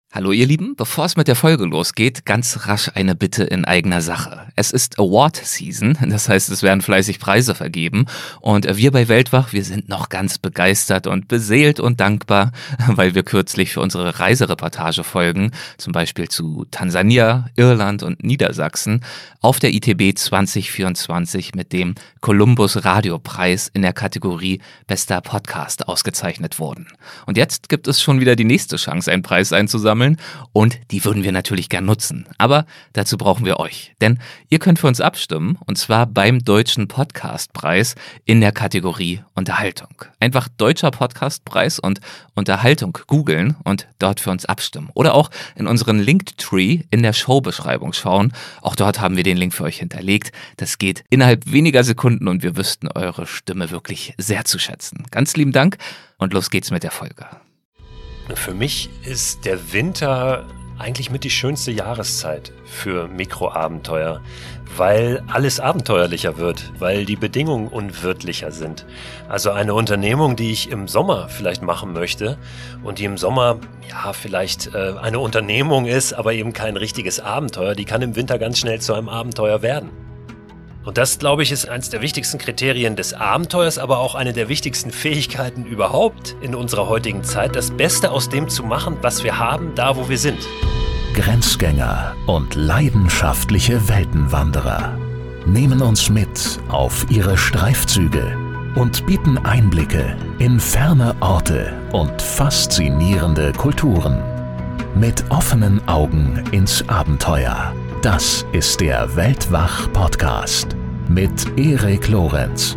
Hallo ihr Lieben, bevor es mit der Folge losgeht, ganz rasch eine Bitte in eigener Sache. Es ist Award Season, das heißt, es werden fleißig Preise vergeben und wir bei Weltwach, wir sind noch ganz begeistert und beseelt und dankbar, weil wir kürzlich für unsere Reisereportagefolgen, zum Beispiel zu Tansania, Irland und Niedersachsen, auf der ITB 2024 mit dem Columbus Radiopreis in der Kategorie Bester Podcast ausgezeichnet wurden. Und jetzt gibt es schon wieder die nächste Chance, einen Preis einzusammeln. Und die würden wir natürlich gern nutzen. Aber dazu brauchen wir euch. Denn ihr könnt für uns abstimmen, und zwar beim Deutschen Podcastpreis in der Kategorie Unterhaltung. Einfach Deutscher Podcastpreis und Unterhaltung googeln und dort für uns abstimmen. Oder auch in unseren Linktree in der Showbeschreibung schauen. Auch dort haben wir den Link für euch hinterlegt. Das geht innerhalb weniger Sekunden und wir wüssten eure Stimme wirklich sehr zu schätzen. Ganz lieben Dank und los geht's mit der Folge. Für mich ist der Winter eigentlich mit die schönste Jahreszeit für Mikroabenteuer, weil alles abenteuerlicher wird, weil die Bedingungen unwirtlicher sind. Also eine Unternehmung, die ich im Sommer vielleicht machen möchte und die im Sommer ja vielleicht eine Unternehmung ist, aber eben kein richtiges Abenteuer, die kann im Winter ganz schnell zu einem Abenteuer werden. Und das, glaube ich, ist eines der wichtigsten Kriterien des Abenteuers, aber auch eine der wichtigsten Fähigkeiten überhaupt in unserer heutigen Zeit, das Beste aus dem zu machen, was wir haben, da wo wir sind. Grenzgänger und leidenschaftliche Weltenwanderer nehmen uns mit auf ihre Streifzüge und bieten Einblicke in ferne Orte und faszinierende Kulturen. Mit offenen Augen ins Abenteuer. Das ist der Weltwach-Podcast mit Erik Lorenz.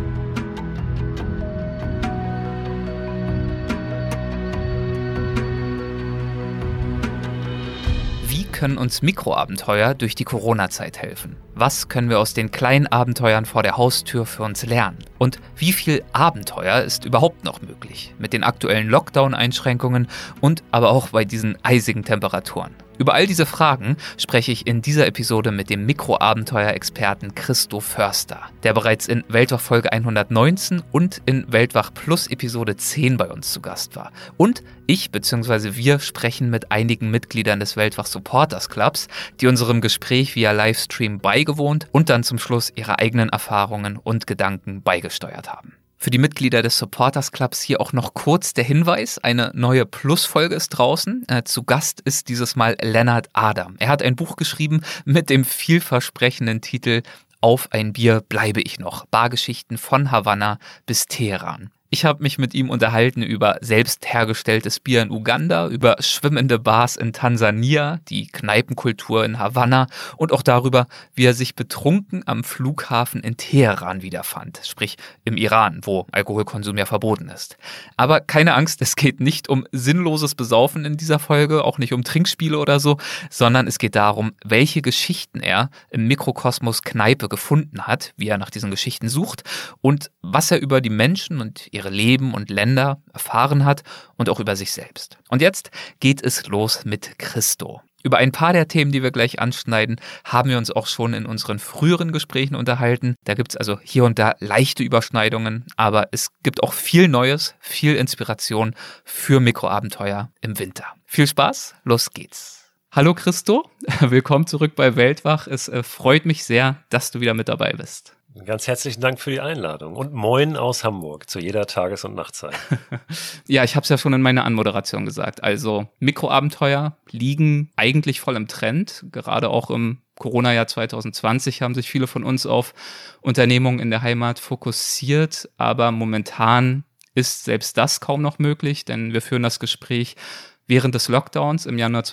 Wie können uns Mikroabenteuer durch die Corona-Zeit helfen? Was können wir aus den kleinen Abenteuern vor der Haustür für uns lernen? Und wie viel Abenteuer ist überhaupt noch möglich? Mit den aktuellen Lockdown-Einschränkungen und aber auch bei diesen eisigen Temperaturen. Über all diese Fragen spreche ich in dieser Episode mit dem Mikroabenteuer-Experten Christo Förster, der bereits in Weltwach Folge 119 und in Weltwach Plus Episode 10 bei uns zu Gast war. Und ich bzw. wir sprechen mit einigen Mitgliedern des Weltwach Supporters Clubs, die unserem Gespräch via Livestream beigewohnt und dann zum Schluss ihre eigenen Erfahrungen und Gedanken beigesteuert haben. Für die Mitglieder des Supporters Clubs hier auch noch kurz der Hinweis, eine neue Plus-Folge ist draußen. Zu Gast ist dieses Mal Lennart Adam. Er hat ein Buch geschrieben mit dem vielversprechenden Titel Auf ein Bier bleibe ich noch. Bargeschichten von Havanna bis Teheran. Ich habe mich mit ihm unterhalten über selbst hergestelltes Bier in Uganda, über schwimmende Bars in Tansania, die Kneipenkultur in Havanna und auch darüber, wie er sich betrunken am Flughafen in Teheran wiederfand, sprich im Iran, wo Alkoholkonsum ja verboten ist. Aber keine Angst, es geht nicht um sinnloses Besaufen in dieser Folge, auch nicht um Trinkspiele oder so, sondern es geht darum, welche Geschichten er im Mikrokosmos Kneipe gefunden hat, wie er nach diesen Geschichten sucht und was er über die Menschen und ihre Leben und Länder erfahren hat und auch über sich selbst. Und jetzt geht es los mit Christo. Über ein paar der Themen, die wir gleich anschneiden, haben wir uns auch schon in unseren früheren Gesprächen unterhalten. Da gibt es also hier und da leichte Überschneidungen, aber es gibt auch viel Neues, viel Inspiration für Mikroabenteuer im Winter. Viel Spaß, los geht's. Hallo Christo, willkommen zurück bei Weltwach. Es freut mich sehr, dass du wieder mit dabei bist. Ganz herzlichen Dank für die Einladung und moin aus Hamburg zu jeder Tages- und Nachtzeit. Ja, ich habe es ja schon in meiner Anmoderation gesagt. Also Mikroabenteuer liegen eigentlich voll im Trend. Gerade auch im Corona-Jahr 2020 haben sich viele von uns auf Unternehmungen in der Heimat fokussiert. Aber momentan ist selbst das kaum noch möglich, denn wir führen das Gespräch während des Lockdowns im Januar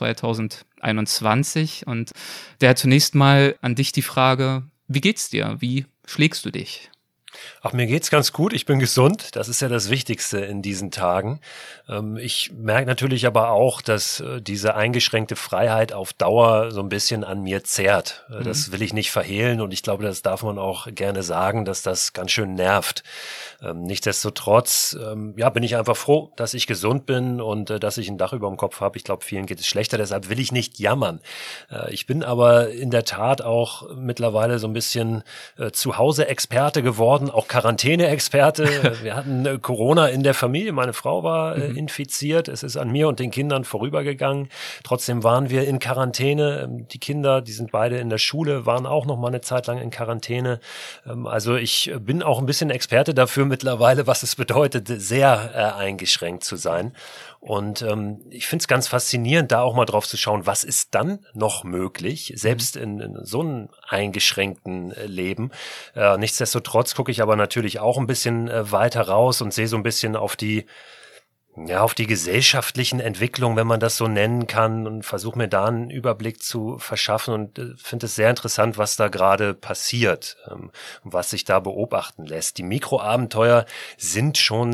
2021. Und daher zunächst mal an dich die Frage, wie geht's dir? Wie schlägst du dich? Ach, mir geht's ganz gut. Ich bin gesund. Das ist ja das Wichtigste in diesen Tagen. Ich merke natürlich aber auch, dass diese eingeschränkte Freiheit auf Dauer so ein bisschen an mir zehrt. Das will ich nicht verhehlen und ich glaube, das darf man auch gerne sagen, dass das ganz schön nervt. Nichtsdestotrotz, bin ich einfach froh, dass ich gesund bin und dass ich ein Dach über dem Kopf habe. Ich glaube, vielen geht es schlechter, deshalb will ich nicht jammern. Ich bin aber in der Tat auch mittlerweile so ein bisschen Zuhause-Experte geworden, auch Quarantäne-Experte. Wir hatten Corona in der Familie. Meine Frau war infiziert. Es ist an mir und den Kindern vorübergegangen. Trotzdem waren wir in Quarantäne. Die Kinder, die sind beide in der Schule, waren auch noch mal eine Zeit lang in Quarantäne. Also ich bin auch ein bisschen Experte dafür mittlerweile, was es bedeutet, sehr eingeschränkt zu sein. Und ich finde es ganz faszinierend, da auch mal drauf zu schauen, was ist dann noch möglich, selbst in so einem eingeschränkten Leben. Nichtsdestotrotz gucke ich aber natürlich auch ein bisschen weiter raus und sehe so ein bisschen auf die gesellschaftlichen Entwicklungen, wenn man das so nennen kann, und versuche mir da einen Überblick zu verschaffen und finde es sehr interessant, was da gerade passiert und was sich da beobachten lässt. Die Mikroabenteuer sind schon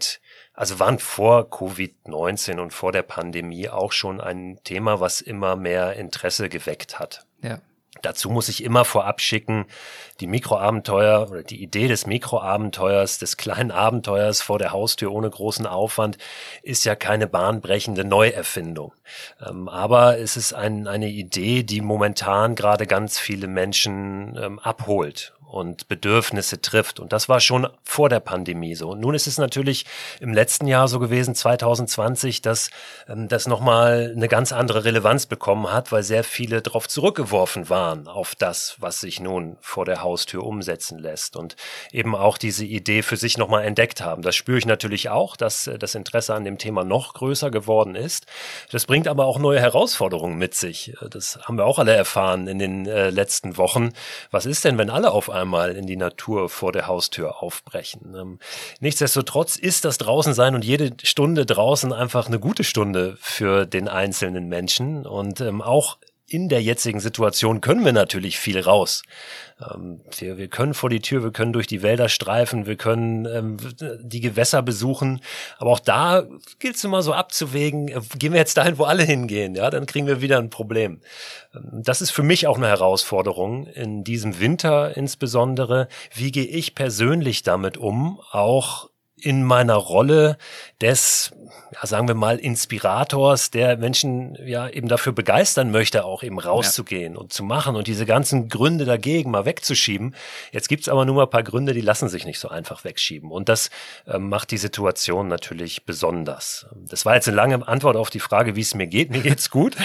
waren vor Covid-19 und vor der Pandemie auch schon ein Thema, was immer mehr Interesse geweckt hat. Ja. Dazu muss ich immer vorab schicken, die Mikroabenteuer oder die Idee des Mikroabenteuers, des kleinen Abenteuers vor der Haustür ohne großen Aufwand, ist ja keine bahnbrechende Neuerfindung. Aber es ist eine Idee, die momentan gerade ganz viele Menschen abholt und Bedürfnisse trifft. Und das war schon vor der Pandemie so. Und nun ist es natürlich im letzten Jahr so gewesen, 2020, dass das nochmal eine ganz andere Relevanz bekommen hat, weil sehr viele darauf zurückgeworfen waren, auf das, was sich nun vor der Haustür umsetzen lässt. Und eben auch diese Idee für sich nochmal entdeckt haben. Das spüre ich natürlich auch, dass das Interesse an dem Thema noch größer geworden ist. Das bringt aber auch neue Herausforderungen mit sich. Das haben wir auch alle erfahren in den letzten Wochen. Was ist denn, wenn alle auf einmal in die Natur vor der Haustür aufbrechen? Nichtsdestotrotz ist das Draußensein und jede Stunde draußen einfach eine gute Stunde für den einzelnen Menschen. Und auch in der jetzigen Situation können wir natürlich viel raus. Wir können vor die Tür, wir können durch die Wälder streifen, wir können die Gewässer besuchen. Aber auch da gilt es immer so abzuwägen, gehen wir jetzt dahin, wo alle hingehen, ja, dann kriegen wir wieder ein Problem. Das ist für mich auch eine Herausforderung in diesem Winter insbesondere. Wie gehe ich persönlich damit um, auch in meiner Rolle des, sagen wir mal, Inspirators, der Menschen ja eben dafür begeistern möchte, auch eben rauszugehen und zu machen und diese ganzen Gründe dagegen mal wegzuschieben. Jetzt gibt's aber nur mal ein paar Gründe, die lassen sich nicht so einfach wegschieben. Und das macht die Situation natürlich besonders. Das war jetzt eine lange Antwort auf die Frage, wie es mir geht. Mir geht's gut.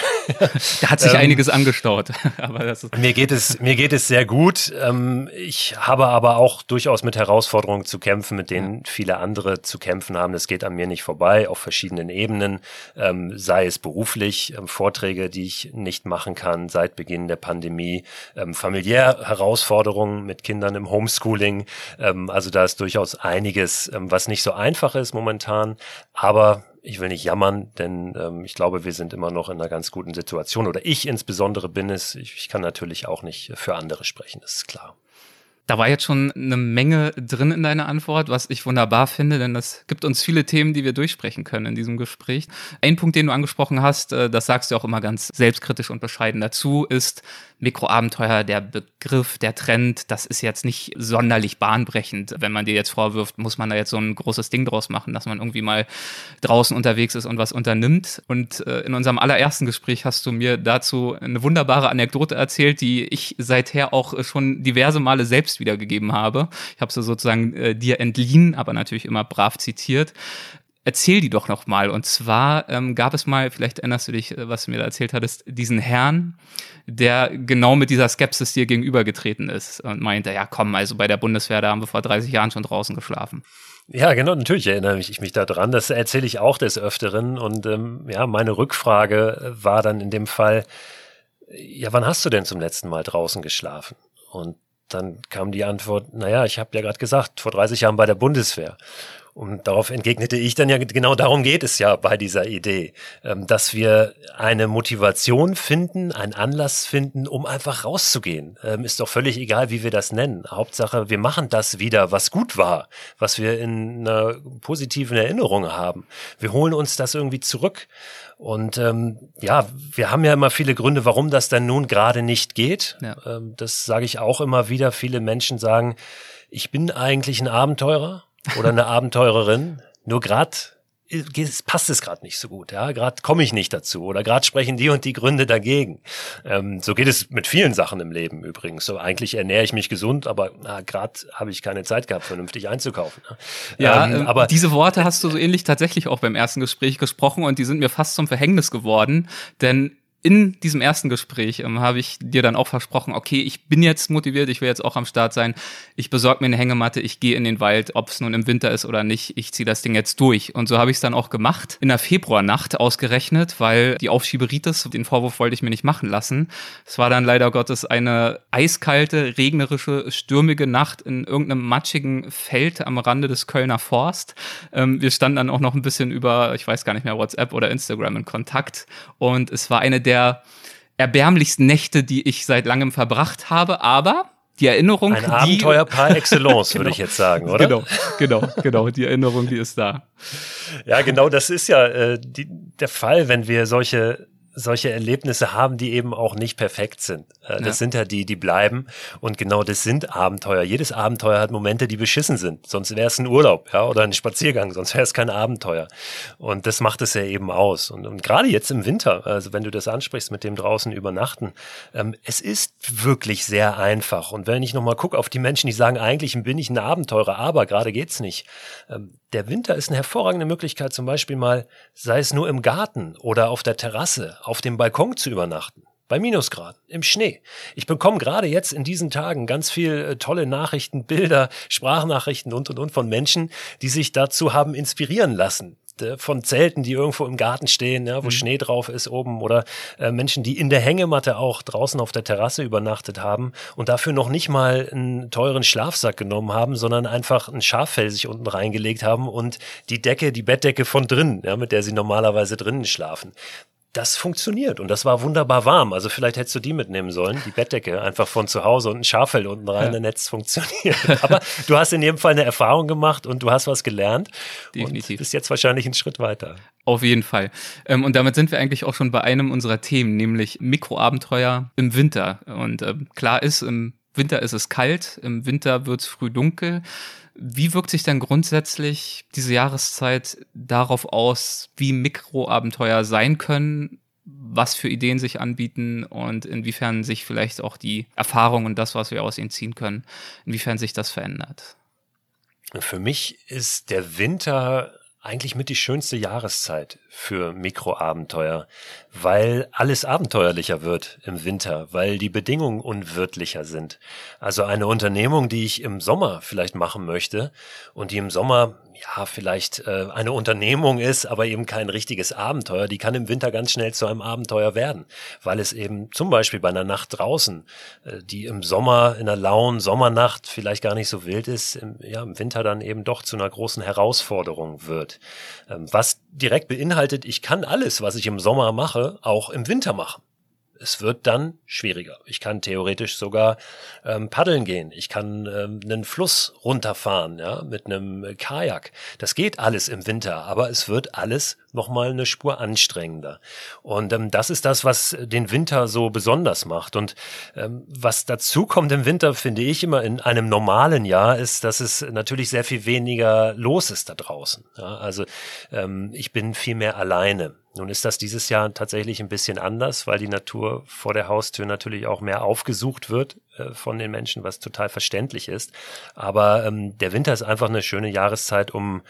Da hat sich einiges angestaut. Aber mir geht es sehr gut. Ich habe aber auch durchaus mit Herausforderungen zu kämpfen, mit denen viele andere zu kämpfen haben. Das geht an mir nicht vorbei, auf verschiedenen Ebenen, sei es beruflich, Vorträge, die ich nicht machen kann seit Beginn der Pandemie, familiär Herausforderungen mit Kindern im Homeschooling. Also da ist durchaus einiges, was nicht so einfach ist momentan, aber ich will nicht jammern, denn ich glaube, wir sind immer noch in einer ganz guten Situation, oder ich insbesondere bin es. Ich kann natürlich auch nicht für andere sprechen, das ist klar. Da war jetzt schon eine Menge drin in deiner Antwort, was ich wunderbar finde, denn das gibt uns viele Themen, die wir durchsprechen können in diesem Gespräch. Ein Punkt, den du angesprochen hast, das sagst du auch immer ganz selbstkritisch und bescheiden dazu, ist Mikroabenteuer, der Begriff, der Trend, das ist jetzt nicht sonderlich bahnbrechend. Wenn man dir jetzt vorwirft, muss man da jetzt so ein großes Ding draus machen, dass man irgendwie mal draußen unterwegs ist und was unternimmt. Und in unserem allerersten Gespräch hast du mir dazu eine wunderbare Anekdote erzählt, die ich seither auch schon diverse Male selbst wiedergegeben habe. Ich habe sie sozusagen dir entliehen, aber natürlich immer brav zitiert. Erzähl die doch noch mal. Und zwar gab es mal, vielleicht erinnerst du dich, was du mir da erzählt hattest, diesen Herrn, der genau mit dieser Skepsis dir gegenübergetreten ist und meinte, ja komm, also bei der Bundeswehr, da haben wir vor 30 Jahren schon draußen geschlafen. Ja, genau, natürlich erinnere ich mich daran. Das erzähle ich auch des Öfteren. Und meine Rückfrage war dann in dem Fall, ja, wann hast du denn zum letzten Mal draußen geschlafen? Und dann kam die Antwort, ich habe ja gerade gesagt, vor 30 Jahren bei der Bundeswehr. Und darauf entgegnete ich dann, ja, genau darum geht es ja bei dieser Idee, dass wir eine Motivation finden, einen Anlass finden, um einfach rauszugehen. Ist doch völlig egal, wie wir das nennen. Hauptsache, wir machen das wieder, was gut war, was wir in einer positiven Erinnerung haben. Wir holen uns das irgendwie zurück. Und wir haben ja immer viele Gründe, warum das dann nun gerade nicht geht. Ja. Das sage ich auch immer wieder. Viele Menschen sagen, ich bin eigentlich ein Abenteurer oder eine Abenteurerin, nur gerade passt es gerade nicht so gut, ja, gerade komme ich nicht dazu oder gerade sprechen die und die Gründe dagegen. So geht es mit vielen Sachen im Leben übrigens. So eigentlich ernähre ich mich gesund, aber gerade habe ich keine Zeit gehabt, vernünftig einzukaufen. Ja, aber diese Worte hast du so ähnlich tatsächlich auch beim ersten Gespräch gesprochen und die sind mir fast zum Verhängnis geworden, denn in diesem ersten Gespräch habe ich dir dann auch versprochen, okay, ich bin jetzt motiviert, ich will jetzt auch am Start sein, ich besorge mir eine Hängematte, ich gehe in den Wald, ob es nun im Winter ist oder nicht, ich ziehe das Ding jetzt durch. Und so habe ich es dann auch gemacht, in der Februarnacht ausgerechnet, weil die Aufschieberitis, den Vorwurf wollte ich mir nicht machen lassen. Es war dann leider Gottes eine eiskalte, regnerische, stürmige Nacht in irgendeinem matschigen Feld am Rande des Kölner Forst. Wir standen dann auch noch ein bisschen über, ich weiß gar nicht mehr, WhatsApp oder Instagram in Kontakt und es war eine der erbärmlichsten Nächte, die ich seit langem verbracht habe, aber die Erinnerung... Ein Abenteuer par excellence, würde ich jetzt sagen, oder? Genau, die Erinnerung, die ist da. Ja, genau, das ist ja der Fall, wenn wir solche Erlebnisse haben, die eben auch nicht perfekt sind. Das sind ja die bleiben. Und genau das sind Abenteuer. Jedes Abenteuer hat Momente, die beschissen sind. Sonst wäre es ein Urlaub, ja, oder ein Spaziergang. Sonst wäre es kein Abenteuer. Und das macht es ja eben aus. Und gerade jetzt im Winter, also wenn du das ansprichst mit dem draußen übernachten, es ist wirklich sehr einfach. Und wenn ich nochmal gucke auf die Menschen, die sagen, eigentlich bin ich ein Abenteurer, aber gerade geht's nicht. Der Winter ist eine hervorragende Möglichkeit, zum Beispiel mal, sei es nur im Garten oder auf der Terrasse, auf dem Balkon zu übernachten. Bei Minusgraden, im Schnee. Ich bekomme gerade jetzt in diesen Tagen ganz viel tolle Nachrichten, Bilder, Sprachnachrichten und von Menschen, die sich dazu haben inspirieren lassen. Von Zelten, die irgendwo im Garten stehen, ja, wo Schnee drauf ist oben oder Menschen, die in der Hängematte auch draußen auf der Terrasse übernachtet haben und dafür noch nicht mal einen teuren Schlafsack genommen haben, sondern einfach ein Schaffell sich unten reingelegt haben und die Bettdecke von drinnen, ja, mit der sie normalerweise drinnen schlafen. Das funktioniert und das war wunderbar warm. Also vielleicht hättest du die mitnehmen sollen, die Bettdecke, einfach von zu Hause und ein Schaffell unten rein, dann hätte es funktioniert. Aber du hast in jedem Fall eine Erfahrung gemacht und du hast was gelernt. Definitiv. Und bist jetzt wahrscheinlich einen Schritt weiter. Auf jeden Fall. Und damit sind wir eigentlich auch schon bei einem unserer Themen, nämlich Mikroabenteuer im Winter. Und klar ist, im Winter ist es kalt, im Winter wird es früh dunkel. Wie wirkt sich dann grundsätzlich diese Jahreszeit darauf aus, wie Mikroabenteuer sein können, was für Ideen sich anbieten und inwiefern sich vielleicht auch die Erfahrung und das, was wir aus ihnen ziehen können, inwiefern sich das verändert? Für mich ist der Winter eigentlich mit die schönste Jahreszeit für Mikroabenteuer, weil alles abenteuerlicher wird im Winter, weil die Bedingungen unwirtlicher sind. Also eine Unternehmung, die ich im Sommer vielleicht machen möchte und die im Sommer ja vielleicht eine Unternehmung ist, aber eben kein richtiges Abenteuer, die kann im Winter ganz schnell zu einem Abenteuer werden, weil es eben zum Beispiel bei einer Nacht draußen, die im Sommer, in einer lauen Sommernacht vielleicht gar nicht so wild ist, im Winter dann eben doch zu einer großen Herausforderung wird. Was direkt beinhaltet, ich kann alles, was ich im Sommer mache, auch im Winter machen. Es wird dann schwieriger. Ich kann theoretisch sogar paddeln gehen. Ich kann einen Fluss runterfahren, ja, mit einem Kajak. Das geht alles im Winter, aber es wird alles nochmal eine Spur anstrengender. Und das ist das, was den Winter so besonders macht. Und was dazu kommt im Winter, finde ich immer in einem normalen Jahr, ist, dass es natürlich sehr viel weniger los ist da draußen. Ja, also ich bin viel mehr alleine. Nun ist das dieses Jahr tatsächlich ein bisschen anders, weil die Natur vor der Haustür natürlich auch mehr aufgesucht wird von den Menschen, was total verständlich ist. Aber der Winter ist einfach eine schöne Jahreszeit, um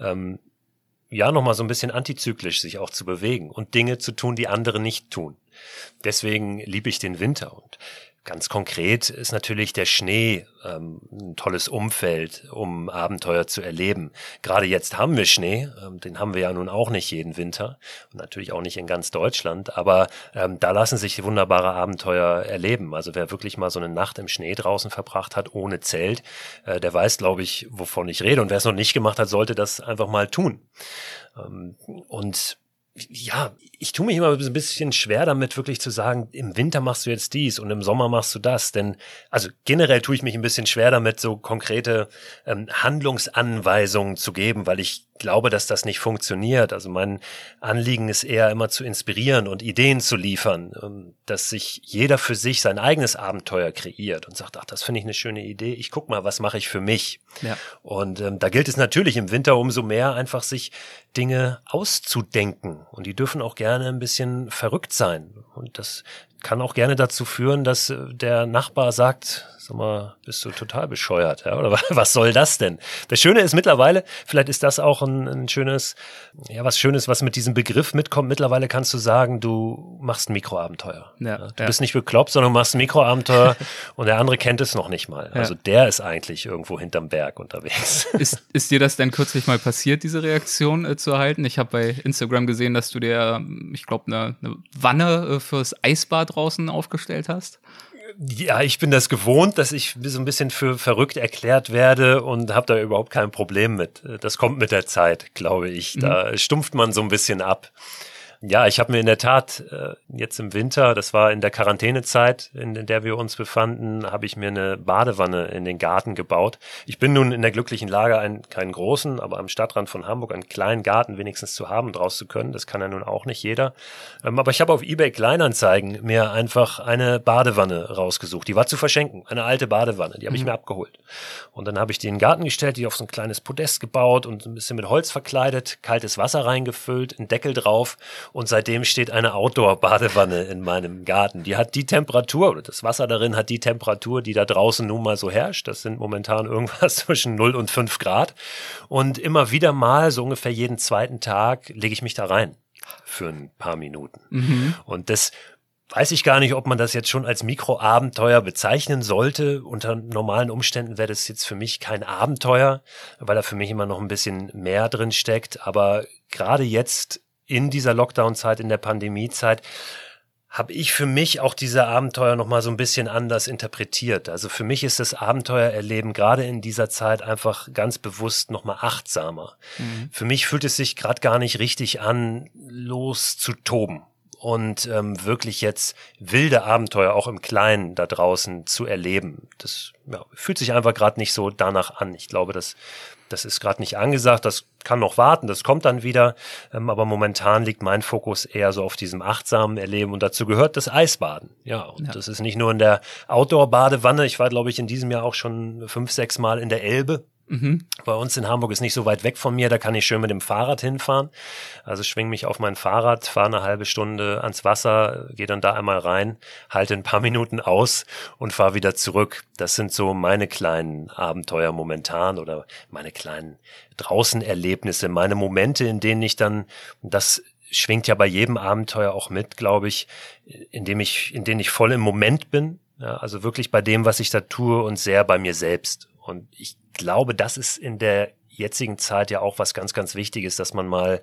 nochmal so ein bisschen antizyklisch sich auch zu bewegen und Dinge zu tun, die andere nicht tun. Deswegen liebe ich den Winter und ganz konkret ist natürlich der Schnee ein tolles Umfeld, um Abenteuer zu erleben. Gerade jetzt haben wir Schnee, den haben wir ja nun auch nicht jeden Winter und natürlich auch nicht in ganz Deutschland, aber da lassen sich wunderbare Abenteuer erleben. Also wer wirklich mal so eine Nacht im Schnee draußen verbracht hat, ohne Zelt, der weiß, glaube ich, wovon ich rede. Und wer es noch nicht gemacht hat, sollte das einfach mal tun. Und ja, ich tue mich immer ein bisschen schwer damit, wirklich zu sagen, im Winter machst du jetzt dies und im Sommer machst du das. Denn, also generell tue ich mich ein bisschen schwer damit, so konkrete Handlungsanweisungen zu geben, weil ich glaube, dass das nicht funktioniert. Also mein Anliegen ist eher immer zu inspirieren und Ideen zu liefern, dass sich jeder für sich sein eigenes Abenteuer kreiert und sagt, ach, das finde ich eine schöne Idee. Ich guck mal, was mache ich für mich? Ja. Und da gilt es natürlich im Winter umso mehr, einfach sich Dinge auszudenken. Und die dürfen auch gerne ein bisschen verrückt sein. Und das kann auch gerne dazu führen, dass der Nachbar sagt, sag mal, bist du total bescheuert, ja? Oder was soll das denn? Das Schöne ist mittlerweile, vielleicht ist das auch ein schönes, ja, was Schönes, was mit diesem Begriff mitkommt. Mittlerweile kannst du sagen, du machst ein Mikroabenteuer. Ja, du bist nicht bekloppt, sondern du machst ein Mikroabenteuer und der andere kennt es noch nicht mal. Ja. Also der ist eigentlich irgendwo hinterm Berg unterwegs. Ist dir das denn kürzlich mal passiert, diese Reaktion zu erhalten? Ich habe bei Instagram gesehen, dass du dir, ich glaube, eine Wanne fürs Eisbad draußen aufgestellt hast. Ja, ich bin das gewohnt, dass ich so ein bisschen für verrückt erklärt werde und habe da überhaupt kein Problem mit. Das kommt mit der Zeit, glaube ich. Da stumpft man so ein bisschen ab. Ja, ich habe mir in der Tat jetzt im Winter, das war in der Quarantänezeit, in der wir uns befanden, habe ich mir eine Badewanne in den Garten gebaut. Ich bin nun in der glücklichen Lage, keinen großen, aber am Stadtrand von Hamburg einen kleinen Garten wenigstens zu haben, draus zu können. Das kann ja nun auch nicht jeder. Aber ich habe auf eBay Kleinanzeigen mir einfach eine Badewanne rausgesucht. Die war zu verschenken, eine alte Badewanne, die habe ich mir abgeholt. Und dann habe ich die in den Garten gestellt, die auf so ein kleines Podest gebaut und ein bisschen mit Holz verkleidet, kaltes Wasser reingefüllt, einen Deckel drauf. Und seitdem steht eine Outdoor-Badewanne in meinem Garten. Die hat die Temperatur, oder das Wasser darin hat die Temperatur, die da draußen nun mal so herrscht. Das sind momentan irgendwas zwischen 0 und 5 Grad. Und immer wieder mal, so ungefähr jeden zweiten Tag, lege ich mich da rein für ein paar Minuten. Und das weiß ich gar nicht, ob man das jetzt schon als Mikroabenteuer bezeichnen sollte. Unter normalen Umständen wäre das jetzt für mich kein Abenteuer, weil da für mich immer noch ein bisschen mehr drin steckt. Aber gerade jetzt in dieser Lockdown-Zeit, in der Pandemie-Zeit, habe ich für mich auch diese Abenteuer nochmal so ein bisschen anders interpretiert. Also für mich ist das Abenteuererleben gerade in dieser Zeit einfach ganz bewusst nochmal achtsamer. Für mich fühlt es sich gerade gar nicht richtig an, loszutoben und wirklich jetzt wilde Abenteuer auch im Kleinen da draußen zu erleben. Das fühlt sich einfach gerade nicht so danach an. Ich glaube, das ist gerade nicht angesagt, das kann noch warten, das kommt dann wieder, aber momentan liegt mein Fokus eher so auf diesem achtsamen Erleben und dazu gehört das Eisbaden. Ja, und das ist nicht nur in der Outdoor-Badewanne, ich war, glaube ich, in diesem Jahr auch schon 5, 6 Mal in der Elbe. Bei uns in Hamburg ist nicht so weit weg von mir, da kann ich schön mit dem Fahrrad hinfahren. Also schwinge mich auf mein Fahrrad, fahre eine halbe Stunde ans Wasser, gehe dann da einmal rein, halte ein paar Minuten aus und fahre wieder zurück. Das sind so meine kleinen Abenteuer momentan oder meine kleinen Draußenerlebnisse, meine Momente, in denen ich dann, das schwingt ja bei jedem Abenteuer auch mit, glaube ich, in denen ich voll im Moment bin. Ja, also wirklich bei dem, was ich da tue und sehr bei mir selbst. Und ich glaube, das ist in der jetzigen Zeit ja auch was ganz, ganz Wichtiges, dass man mal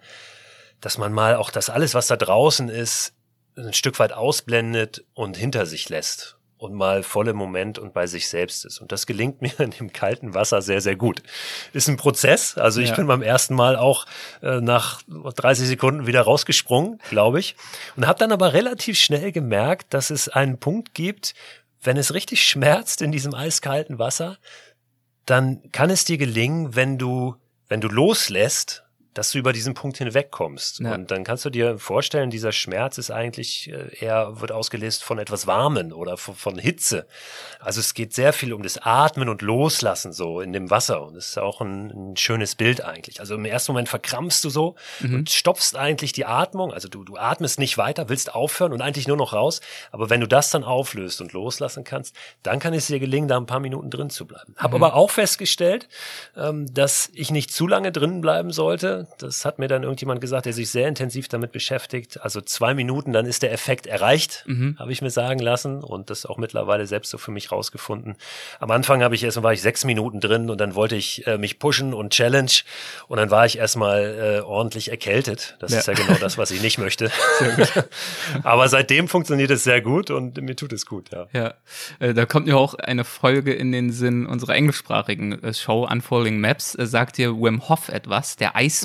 auch das alles, was da draußen ist, ein Stück weit ausblendet und hinter sich lässt und mal voll im Moment und bei sich selbst ist. Und das gelingt mir in dem kalten Wasser sehr, sehr gut. Ist ein Prozess. Also ich bin beim ersten Mal auch nach 30 Sekunden wieder rausgesprungen, glaube ich. Und habe dann aber relativ schnell gemerkt, dass es einen Punkt gibt, wenn es richtig schmerzt in diesem eiskalten Wasser, dann kann es dir gelingen, wenn du loslässt, dass du über diesen Punkt hinwegkommst. Ja. Und dann kannst du dir vorstellen, dieser Schmerz ist eigentlich wird ausgelöst von etwas Warmen oder von Hitze. Also es geht sehr viel um das Atmen und Loslassen so in dem Wasser. Und das ist auch ein schönes Bild eigentlich. Also im ersten Moment verkrampfst du so und stopfst eigentlich die Atmung. Also du atmest nicht weiter, willst aufhören und eigentlich nur noch raus. Aber wenn du das dann auflöst und loslassen kannst, dann kann es dir gelingen, da ein paar Minuten drin zu bleiben. Habe aber auch festgestellt, dass ich nicht zu lange drin bleiben sollte. Das hat mir dann irgendjemand gesagt, der sich sehr intensiv damit beschäftigt. Also 2 Minuten, dann ist der Effekt erreicht, habe ich mir sagen lassen und das auch mittlerweile selbst so für mich rausgefunden. Am Anfang war ich 6 Minuten drin und dann wollte ich mich pushen und challenge und dann war ich erstmal ordentlich erkältet. Das ist ja genau das, was ich nicht möchte. Sehr gut. Aber seitdem funktioniert es sehr gut und mir tut es gut, ja. Da kommt mir auch eine Folge in den Sinn unserer englischsprachigen Show Unfolding Maps. Sagt dir Wim Hof etwas, der Eismann?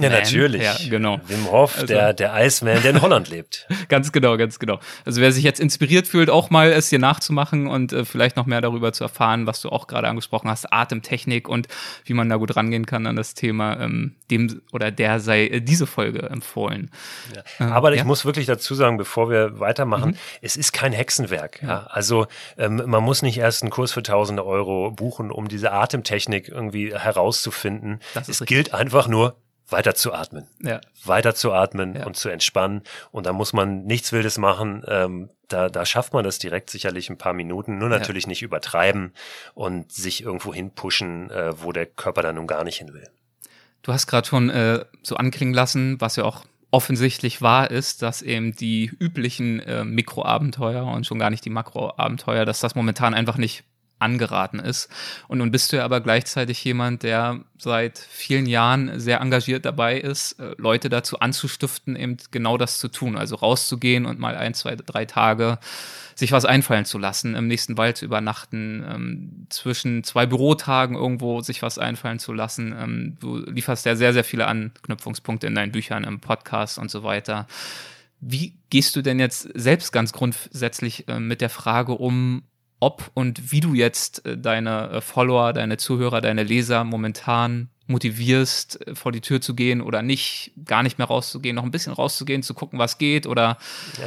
Iceman. Ja, natürlich. Ja, genau. Wim Hof, also, der Iceman, der in Holland lebt. Ganz genau, ganz genau. Also wer sich jetzt inspiriert fühlt, auch mal es hier nachzumachen und vielleicht noch mehr darüber zu erfahren, was du auch gerade angesprochen hast, Atemtechnik und wie man da gut rangehen kann an das Thema, dem oder der sei diese Folge empfohlen. Ja. Aber ich muss wirklich dazu sagen, bevor wir weitermachen, es ist kein Hexenwerk. Ja. Also man muss nicht erst einen Kurs für tausende Euro buchen, um diese Atemtechnik irgendwie herauszufinden. Es gilt einfach nur, weiter zu atmen. Ja. Weiter zu atmen und zu entspannen. Und da muss man nichts Wildes machen. Da schafft man das direkt sicherlich ein paar Minuten. Nur natürlich nicht übertreiben und sich irgendwo hinpushen, wo der Körper dann nun gar nicht hin will. Du hast gerade schon so anklingen lassen, was ja auch offensichtlich wahr ist, dass eben die üblichen Mikroabenteuer und schon gar nicht die Makroabenteuer, dass das momentan einfach nicht angeraten ist. Und nun bist du ja aber gleichzeitig jemand, der seit vielen Jahren sehr engagiert dabei ist, Leute dazu anzustiften, eben genau das zu tun. Also rauszugehen und mal 1, 2, 3 Tage sich was einfallen zu lassen, im nächsten Wald zu übernachten, zwischen 2 Bürotagen irgendwo sich was einfallen zu lassen. Du lieferst ja sehr, sehr viele Anknüpfungspunkte in deinen Büchern, im Podcast und so weiter. Wie gehst du denn jetzt selbst ganz grundsätzlich mit der Frage um, ob und wie du jetzt deine Follower, deine Zuhörer, deine Leser momentan motivierst, vor die Tür zu gehen oder nicht, gar nicht mehr rauszugehen, noch ein bisschen rauszugehen, zu gucken, was geht oder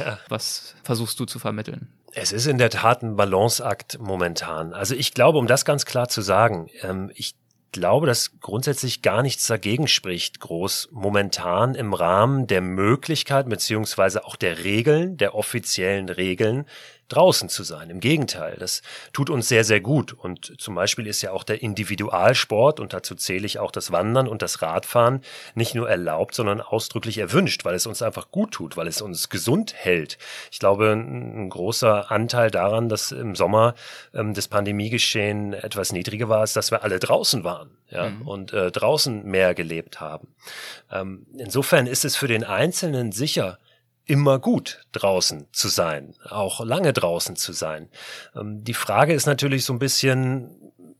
was versuchst du zu vermitteln? Es ist in der Tat ein Balanceakt momentan. Also ich glaube, um das ganz klar zu sagen, ich glaube, dass grundsätzlich gar nichts dagegen spricht, groß momentan im Rahmen der Möglichkeit beziehungsweise auch der Regeln, der offiziellen Regeln, draußen zu sein. Im Gegenteil, das tut uns sehr, sehr gut. Und zum Beispiel ist ja auch der Individualsport, und dazu zähle ich auch das Wandern und das Radfahren, nicht nur erlaubt, sondern ausdrücklich erwünscht, weil es uns einfach gut tut, weil es uns gesund hält. Ich glaube, ein großer Anteil daran, dass im Sommer das Pandemiegeschehen etwas niedriger war, ist, dass wir alle draußen waren, und draußen mehr gelebt haben. Insofern ist es für den Einzelnen sicher immer gut, draußen zu sein, auch lange draußen zu sein. Die Frage ist natürlich so ein bisschen,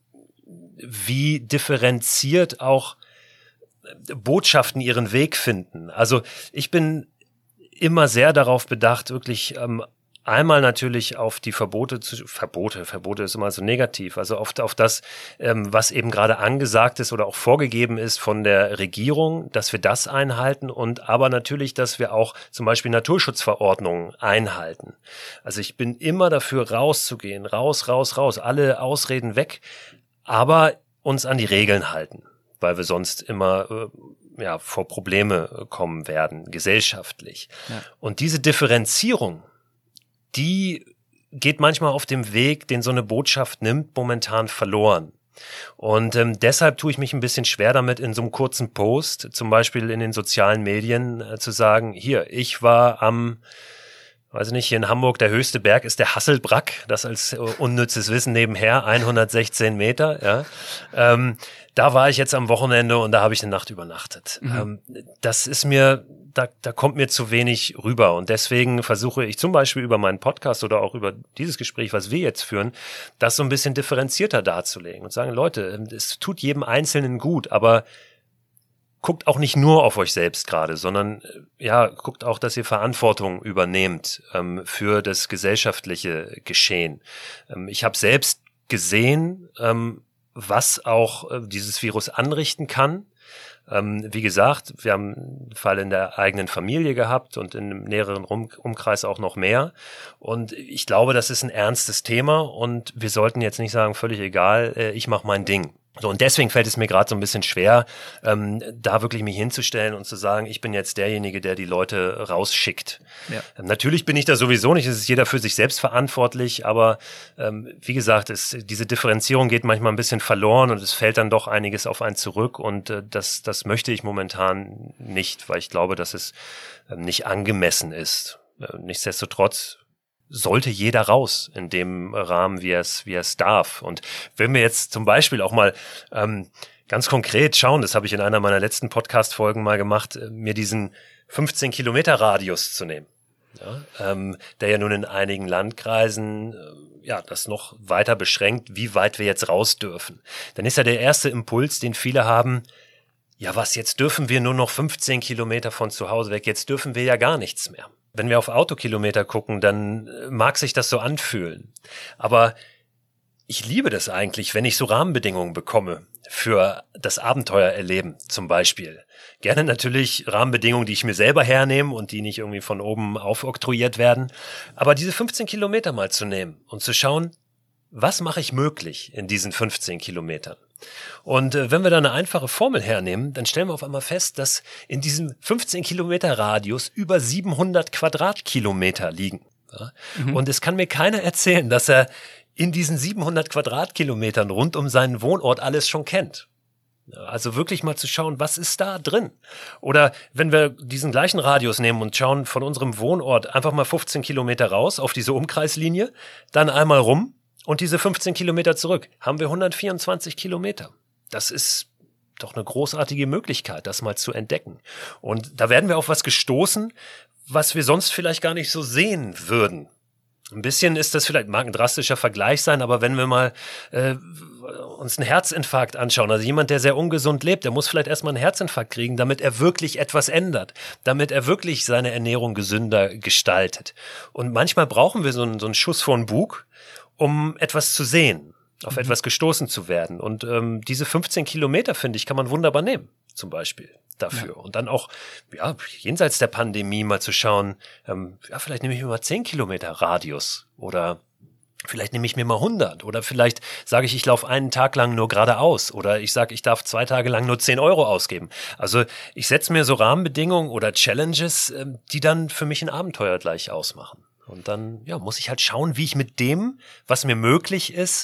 wie differenziert auch Botschaften ihren Weg finden. Also ich bin immer sehr darauf bedacht, wirklich einmal natürlich auf die Verbote ist immer so negativ, also oft auf das, was eben gerade angesagt ist oder auch vorgegeben ist von der Regierung, dass wir das einhalten und aber natürlich, dass wir auch zum Beispiel Naturschutzverordnungen einhalten. Also ich bin immer dafür rauszugehen, raus, alle Ausreden weg, aber uns an die Regeln halten, weil wir sonst immer vor Probleme kommen werden, gesellschaftlich. Ja. Und diese Differenzierung, die geht manchmal auf dem Weg, den so eine Botschaft nimmt, momentan verloren. Und deshalb tue ich mich ein bisschen schwer damit, in so einem kurzen Post, zum Beispiel in den sozialen Medien, zu sagen, hier, ich war hier in Hamburg, der höchste Berg ist der Hasselbrack, das als unnützes Wissen nebenher, 116 Meter, da war ich jetzt am Wochenende und da habe ich eine Nacht übernachtet. Das ist mir, da kommt mir zu wenig rüber und deswegen versuche ich zum Beispiel über meinen Podcast oder auch über dieses Gespräch, was wir jetzt führen, das so ein bisschen differenzierter darzulegen und sagen, Leute, es tut jedem Einzelnen gut, aber guckt auch nicht nur auf euch selbst gerade, sondern guckt auch, dass ihr Verantwortung übernehmt für das gesellschaftliche Geschehen. Ich habe selbst gesehen, was auch dieses Virus anrichten kann. Wie gesagt, wir haben einen Fall in der eigenen Familie gehabt und in einem näheren Umkreis auch noch mehr. Und ich glaube, das ist ein ernstes Thema und wir sollten jetzt nicht sagen, völlig egal, ich mache mein Ding. So, und deswegen fällt es mir gerade so ein bisschen schwer, da wirklich mich hinzustellen und zu sagen, ich bin jetzt derjenige, der die Leute rausschickt. Ja. Natürlich bin ich da sowieso nicht, es ist jeder für sich selbst verantwortlich, aber wie gesagt, diese Differenzierung geht manchmal ein bisschen verloren und es fällt dann doch einiges auf einen zurück und das möchte ich momentan nicht, weil ich glaube, dass es nicht angemessen ist. Nichtsdestotrotz sollte jeder raus in dem Rahmen, wie er es darf. Und wenn wir jetzt zum Beispiel auch mal ganz konkret schauen, das habe ich in einer meiner letzten Podcast-Folgen mal gemacht, mir diesen 15-Kilometer-Radius zu nehmen, der ja nun in einigen Landkreisen das noch weiter beschränkt, wie weit wir jetzt raus dürfen. Dann ist ja der erste Impuls, den viele haben, ja was, jetzt dürfen wir nur noch 15 Kilometer von zu Hause weg, jetzt dürfen wir ja gar nichts mehr. Wenn wir auf Autokilometer gucken, dann mag sich das so anfühlen. Aber ich liebe das eigentlich, wenn ich so Rahmenbedingungen bekomme für das Abenteuererleben zum Beispiel. Gerne natürlich Rahmenbedingungen, die ich mir selber hernehme und die nicht irgendwie von oben aufoktroyiert werden. Aber diese 15 Kilometer mal zu nehmen und zu schauen, was mache ich möglich in diesen 15 Kilometern? Und wenn wir da eine einfache Formel hernehmen, dann stellen wir auf einmal fest, dass in diesem 15 Kilometer Radius über 700 Quadratkilometer liegen. Ja? Und es kann mir keiner erzählen, dass er in diesen 700 Quadratkilometern rund um seinen Wohnort alles schon kennt. Also wirklich mal zu schauen, was ist da drin? Oder wenn wir diesen gleichen Radius nehmen und schauen von unserem Wohnort einfach mal 15 Kilometer raus auf diese Umkreislinie, dann einmal rum und diese 15 Kilometer zurück, haben wir 124 Kilometer. Das ist doch eine großartige Möglichkeit, das mal zu entdecken. Und da werden wir auf was gestoßen, was wir sonst vielleicht gar nicht so sehen würden. Ein bisschen ist das vielleicht, mag ein drastischer Vergleich sein, aber wenn wir mal uns einen Herzinfarkt anschauen, also jemand, der sehr ungesund lebt, der muss vielleicht erstmal einen Herzinfarkt kriegen, damit er wirklich etwas ändert, damit er wirklich seine Ernährung gesünder gestaltet. Und manchmal brauchen wir so einen Schuss vor den Bug, um etwas zu sehen, auf etwas gestoßen zu werden. Und diese 15 Kilometer, finde ich, kann man wunderbar nehmen, zum Beispiel. Dafür. Ja. Und dann auch, ja, jenseits der Pandemie mal zu schauen, vielleicht nehme ich mir mal 10 Kilometer Radius oder vielleicht nehme ich mir mal 100 oder vielleicht sage ich laufe einen Tag lang nur geradeaus oder ich sage, ich darf 2 Tage lang nur 10 Euro ausgeben. Also ich setze mir so Rahmenbedingungen oder Challenges, die dann für mich ein Abenteuer gleich ausmachen. Und dann, ja, muss ich halt schauen, wie ich mit dem, was mir möglich ist,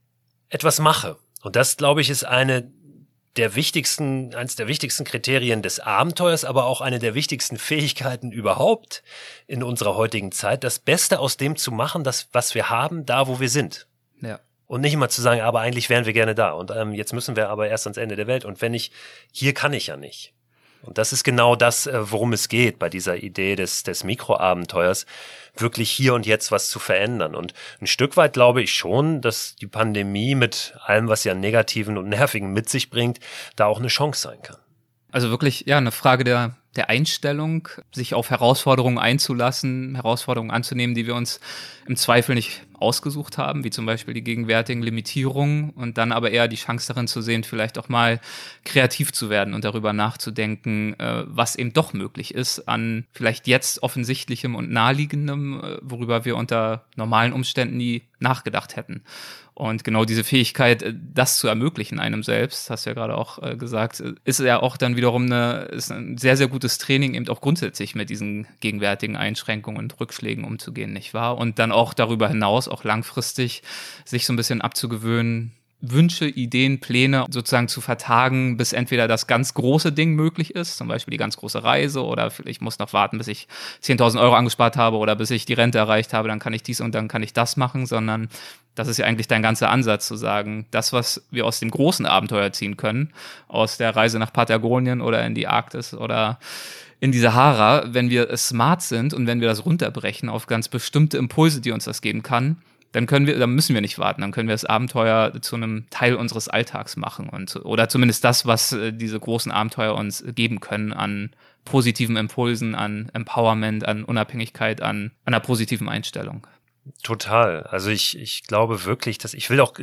etwas mache. Und das, glaube ich, ist eines der wichtigsten Kriterien des Abenteuers, aber auch eine der wichtigsten Fähigkeiten überhaupt in unserer heutigen Zeit, das Beste aus dem zu machen, das, was wir haben, da, wo wir sind. Ja. Und nicht immer zu sagen, aber eigentlich wären wir gerne da und jetzt müssen wir aber erst ans Ende der Welt und wenn nicht, hier kann ich ja nicht. Und das ist genau das, worum es geht bei dieser Idee des Mikroabenteuers, wirklich hier und jetzt was zu verändern. Und ein Stück weit glaube ich schon, dass die Pandemie mit allem, was sie an Negativen und Nervigen mit sich bringt, da auch eine Chance sein kann. Also wirklich, ja, eine Frage der Einstellung, sich auf Herausforderungen einzulassen, Herausforderungen anzunehmen, die wir uns im Zweifel nicht ausgesucht haben, wie zum Beispiel die gegenwärtigen Limitierungen und dann aber eher die Chance darin zu sehen, vielleicht auch mal kreativ zu werden und darüber nachzudenken, was eben doch möglich ist an vielleicht jetzt offensichtlichem und naheliegendem, worüber wir unter normalen Umständen nie nachgedacht hätten. Und genau diese Fähigkeit, das zu ermöglichen einem selbst, hast du ja gerade auch gesagt, ist ja auch dann wiederum ist ein sehr, sehr gutes Training, eben auch grundsätzlich mit diesen gegenwärtigen Einschränkungen und Rückschlägen umzugehen, nicht wahr? Und dann auch darüber hinaus, auch langfristig, sich so ein bisschen abzugewöhnen, Wünsche, Ideen, Pläne sozusagen zu vertagen, bis entweder das ganz große Ding möglich ist, zum Beispiel die ganz große Reise oder ich muss noch warten, bis ich 10.000 Euro angespart habe oder bis ich die Rente erreicht habe, dann kann ich dies und dann kann ich das machen, sondern das ist ja eigentlich dein ganzer Ansatz zu sagen, das, was wir aus dem großen Abenteuer ziehen können, aus der Reise nach Patagonien oder in die Arktis oder in die Sahara, wenn wir smart sind und wenn wir das runterbrechen auf ganz bestimmte Impulse, die uns das geben kann, dann müssen wir nicht warten, dann können wir das Abenteuer zu einem Teil unseres Alltags machen oder zumindest das, was diese großen Abenteuer uns geben können an positiven Impulsen, an Empowerment, an Unabhängigkeit, an einer positiven Einstellung. Total. Also ich glaube wirklich, dass ich will auch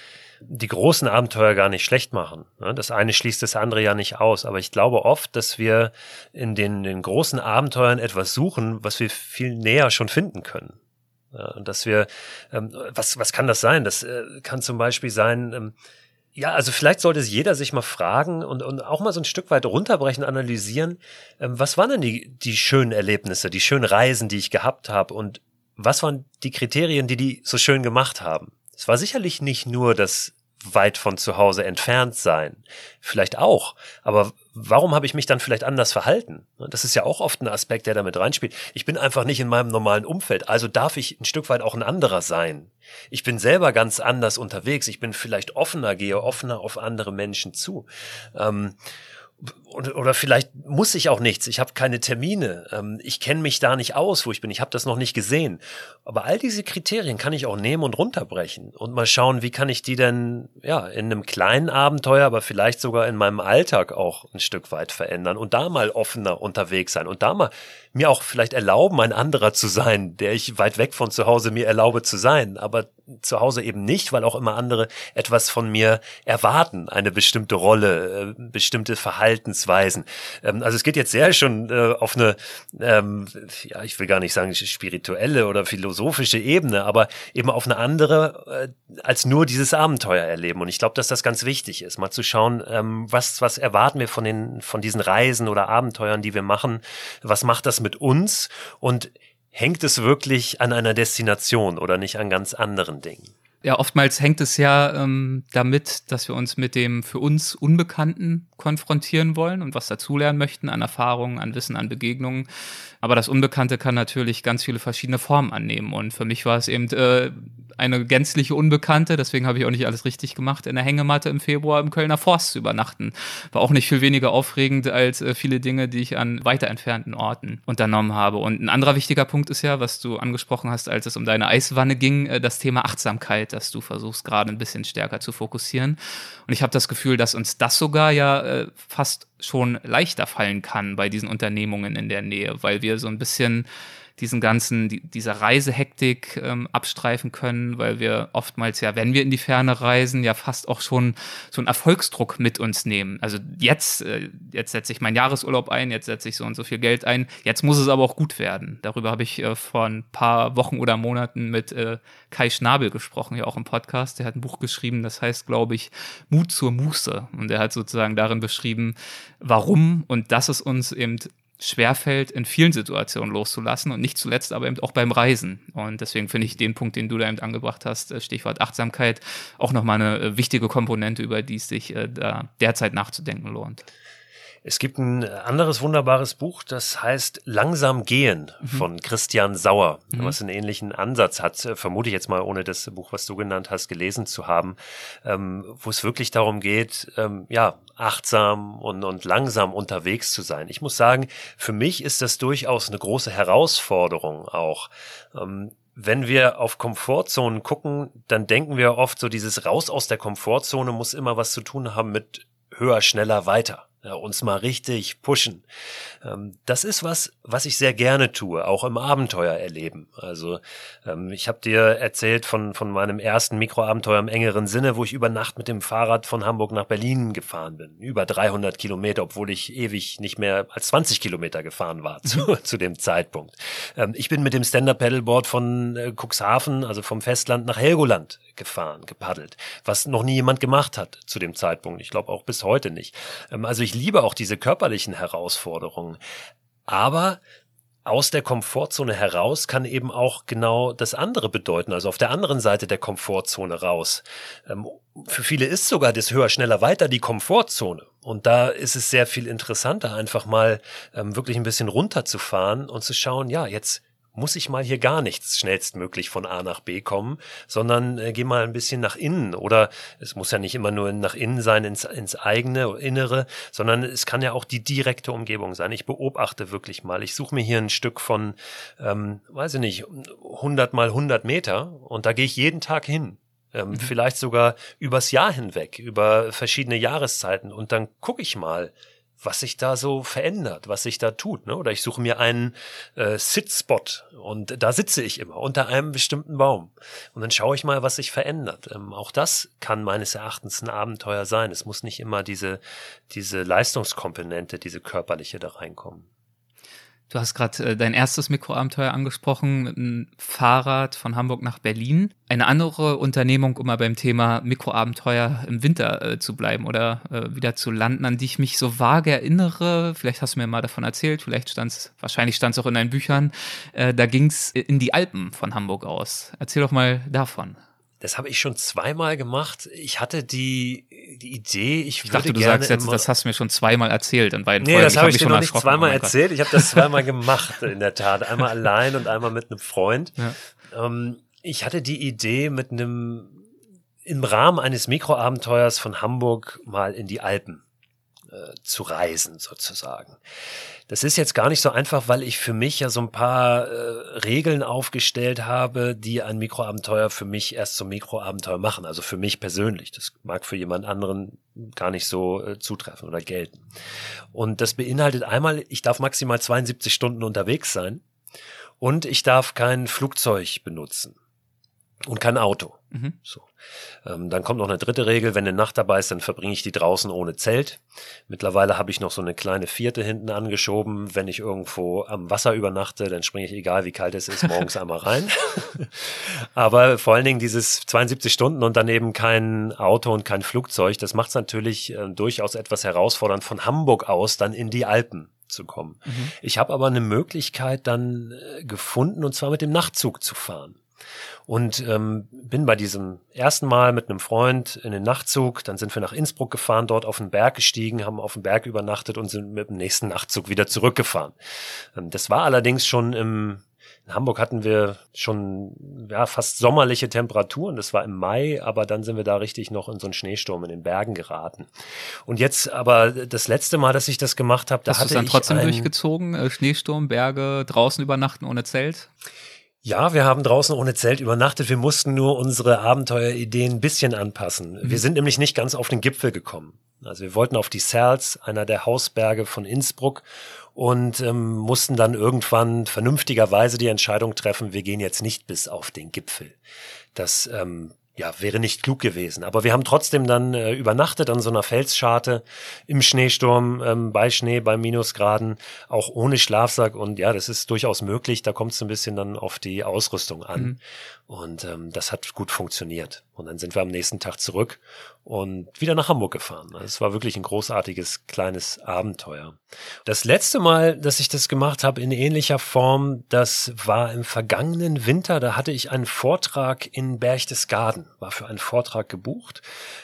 die großen Abenteuer gar nicht schlecht machen. Das eine schließt das andere ja nicht aus, aber ich glaube oft, dass wir in den großen Abenteuern etwas suchen, was wir viel näher schon finden können. Und dass wir, was kann das sein? Das kann zum Beispiel sein, also vielleicht sollte jeder sich mal fragen und auch mal so ein Stück weit runterbrechen, analysieren, was waren denn die schönen Erlebnisse, die schönen Reisen, die ich gehabt habe und was waren die Kriterien, die so schön gemacht haben? Es war sicherlich nicht nur das weit von zu Hause entfernt sein. Vielleicht auch. Aber warum habe ich mich dann vielleicht anders verhalten? Das ist ja auch oft ein Aspekt, der damit reinspielt. Ich bin einfach nicht in meinem normalen Umfeld. Also darf ich ein Stück weit auch ein anderer sein. Ich bin selber ganz anders unterwegs. Ich bin vielleicht offener, gehe offener auf andere Menschen zu. Oder vielleicht muss ich auch nichts. Ich habe keine Termine. Ich kenne mich da nicht aus, wo ich bin. Ich habe das noch nicht gesehen. Aber all diese Kriterien kann ich auch nehmen und runterbrechen und mal schauen, wie kann ich die denn in einem kleinen Abenteuer, aber vielleicht sogar in meinem Alltag auch ein Stück weit verändern und da mal offener unterwegs sein und da mal mir auch vielleicht erlauben, ein anderer zu sein, der ich weit weg von zu Hause mir erlaube zu sein, aber zu Hause eben nicht, weil auch immer andere etwas von mir erwarten, eine bestimmte Rolle, bestimmte Verhaltensweisen. Also es geht jetzt sehr schon auf eine, ich will gar nicht sagen spirituelle oder philosophische Ebene, aber eben auf eine andere als nur dieses Abenteuer erleben. Und ich glaube, dass das ganz wichtig ist, mal zu schauen, was erwarten wir von diesen Reisen oder Abenteuern, die wir machen, was macht das mit uns und hängt es wirklich an einer Destination oder nicht an ganz anderen Dingen? Ja, oftmals hängt es ja damit, dass wir uns mit dem für uns Unbekannten konfrontieren wollen und was dazulernen möchten an Erfahrungen, an Wissen, an Begegnungen. Aber das Unbekannte kann natürlich ganz viele verschiedene Formen annehmen. Und für mich war es eben eine gänzliche Unbekannte, deswegen habe ich auch nicht alles richtig gemacht, in der Hängematte im Februar im Kölner Forst zu übernachten. War auch nicht viel weniger aufregend als viele Dinge, die ich an weiter entfernten Orten unternommen habe. Und ein anderer wichtiger Punkt ist ja, was du angesprochen hast, als es um deine Eiswanne ging, das Thema Achtsamkeit, das du versuchst gerade ein bisschen stärker zu fokussieren. Und ich habe das Gefühl, dass uns das sogar ja fast schon leichter fallen kann bei diesen Unternehmungen in der Nähe, weil wir so ein bisschen dieser Reisehektik abstreifen können, weil wir oftmals ja, wenn wir in die Ferne reisen, ja fast auch schon so einen Erfolgsdruck mit uns nehmen. Also jetzt setze ich meinen Jahresurlaub ein, jetzt setze ich so und so viel Geld ein, jetzt muss es aber auch gut werden. Darüber habe ich vor ein paar Wochen oder Monaten mit Kai Schnabel gesprochen, ja auch im Podcast. Der hat ein Buch geschrieben, das heißt, glaube ich, Mut zur Muße. Und er hat sozusagen darin beschrieben, warum und dass es uns eben schwerfällt, in vielen Situationen loszulassen und nicht zuletzt aber eben auch beim Reisen. Und deswegen finde ich den Punkt, den du da eben angebracht hast, Stichwort Achtsamkeit, auch nochmal eine wichtige Komponente, über die es sich da derzeit nachzudenken lohnt. Es gibt ein anderes wunderbares Buch, das heißt Langsam gehen von Christian Sauer, was einen ähnlichen Ansatz hat, vermute ich jetzt mal, ohne das Buch, was du genannt hast, gelesen zu haben, wo es wirklich darum geht, achtsam und langsam unterwegs zu sein. Ich muss sagen, für mich ist das durchaus eine große Herausforderung auch. Wenn wir auf Komfortzonen gucken, dann denken wir oft so, dieses Raus aus der Komfortzone muss immer was zu tun haben mit höher, schneller, weiter. Ja, uns mal richtig pushen. Das ist was ich sehr gerne tue, auch im Abenteuer erleben. Also ich habe dir erzählt von meinem ersten Mikroabenteuer im engeren Sinne, wo ich über Nacht mit dem Fahrrad von Hamburg nach Berlin gefahren bin. Über 300 Kilometer, obwohl ich ewig nicht mehr als 20 Kilometer gefahren war zu dem Zeitpunkt. Ich bin mit dem Stand-Up-Paddleboard von Cuxhaven, also vom Festland, nach Helgoland gepaddelt, was noch nie jemand gemacht hat zu dem Zeitpunkt. Ich glaube auch bis heute nicht. Also ich liebe auch diese körperlichen Herausforderungen. Aber aus der Komfortzone heraus kann eben auch genau das andere bedeuten, also auf der anderen Seite der Komfortzone raus. Für viele ist sogar das höher, schneller, weiter die Komfortzone. Und da ist es sehr viel interessanter, einfach mal wirklich ein bisschen runterzufahren und zu schauen, ja, jetzt muss ich mal hier gar nichts schnellstmöglich von A nach B kommen, sondern geh mal ein bisschen nach innen. Oder es muss ja nicht immer nur nach innen sein, ins eigene oder Innere, sondern es kann ja auch die direkte Umgebung sein. Ich beobachte wirklich mal. Ich suche mir hier ein Stück von, 100 mal 100 Meter und da gehe ich jeden Tag hin. Vielleicht sogar übers Jahr hinweg, über verschiedene Jahreszeiten. Und dann gucke ich mal, was sich da so verändert, was sich da tut, ne? Oder ich suche mir einen Sit-Spot und da sitze ich immer unter einem bestimmten Baum und dann schaue ich mal, was sich verändert. Auch das kann meines Erachtens ein Abenteuer sein. Es muss nicht immer diese Leistungskomponente, diese körperliche da reinkommen. Du hast gerade dein erstes Mikroabenteuer angesprochen, mit einem Fahrrad von Hamburg nach Berlin. Eine andere Unternehmung, um mal beim Thema Mikroabenteuer im Winter zu bleiben oder wieder zu landen, an die ich mich so vage erinnere. Vielleicht hast du mir mal davon erzählt, wahrscheinlich stand es auch in deinen Büchern. Da ging es in die Alpen von Hamburg aus. Erzähl doch mal davon. Das habe ich schon zweimal gemacht. Ich hatte die Idee, ich dachte, du sagst jetzt, das hast du mir schon zweimal erzählt in beiden Folgen. Nee, das habe ich dir noch nicht zweimal erzählt. Ich habe das zweimal gemacht, in der Tat. Einmal allein und einmal mit einem Freund. Ja. Ich hatte die Idee, im Rahmen eines Mikroabenteuers von Hamburg mal in die Alpen zu reisen sozusagen. Das ist jetzt gar nicht so einfach, weil ich für mich ja so ein paar Regeln aufgestellt habe, die ein Mikroabenteuer für mich erst zum Mikroabenteuer machen. Also für mich persönlich. Das mag für jemand anderen gar nicht so zutreffen oder gelten. Und das beinhaltet einmal, ich darf maximal 72 Stunden unterwegs sein und ich darf kein Flugzeug benutzen. Und kein Auto. So. Dann kommt noch eine dritte Regel, wenn eine Nacht dabei ist, dann verbringe ich die draußen ohne Zelt. Mittlerweile habe ich noch so eine kleine vierte hinten angeschoben. Wenn ich irgendwo am Wasser übernachte, dann springe ich, egal wie kalt es ist, morgens einmal rein. Aber vor allen Dingen dieses 72 Stunden und dann eben kein Auto und kein Flugzeug, das macht es natürlich durchaus etwas herausfordernd, von Hamburg aus dann in die Alpen zu kommen. Ich habe aber eine Möglichkeit dann gefunden, und zwar mit dem Nachtzug zu fahren. Und bin bei diesem ersten Mal mit einem Freund in den Nachtzug, dann sind wir nach Innsbruck gefahren, dort auf den Berg gestiegen, haben auf dem Berg übernachtet und sind mit dem nächsten Nachtzug wieder zurückgefahren. Das war allerdings schon in Hamburg hatten wir schon fast sommerliche Temperaturen, das war im Mai, aber dann sind wir da richtig noch in so einen Schneesturm in den Bergen geraten. Und jetzt aber das letzte Mal, dass ich das gemacht habe, da hatte ich... Hast du es dann trotzdem durchgezogen? Schneesturm, Berge, draußen übernachten ohne Zelt? Ja, wir haben draußen ohne Zelt übernachtet. Wir mussten nur unsere Abenteuerideen ein bisschen anpassen. Wir sind nämlich nicht ganz auf den Gipfel gekommen. Also wir wollten auf die Serls, einer der Hausberge von Innsbruck, und mussten dann irgendwann vernünftigerweise die Entscheidung treffen, wir gehen jetzt nicht bis auf den Gipfel. Das wäre nicht klug gewesen. Aber wir haben trotzdem dann übernachtet an so einer Felsscharte im Schneesturm, bei Schnee, bei Minusgraden, auch ohne Schlafsack. Und ja, das ist durchaus möglich. Da kommt es ein bisschen dann auf die Ausrüstung an. Und das hat gut funktioniert. Und dann sind wir am nächsten Tag zurück und wieder nach Hamburg gefahren. Es war wirklich ein großartiges kleines Abenteuer. Das letzte Mal, dass ich das gemacht habe in ähnlicher Form, das war im vergangenen Winter. Da hatte ich einen Vortrag in Berchtesgaden, war für einen Vortrag gebucht.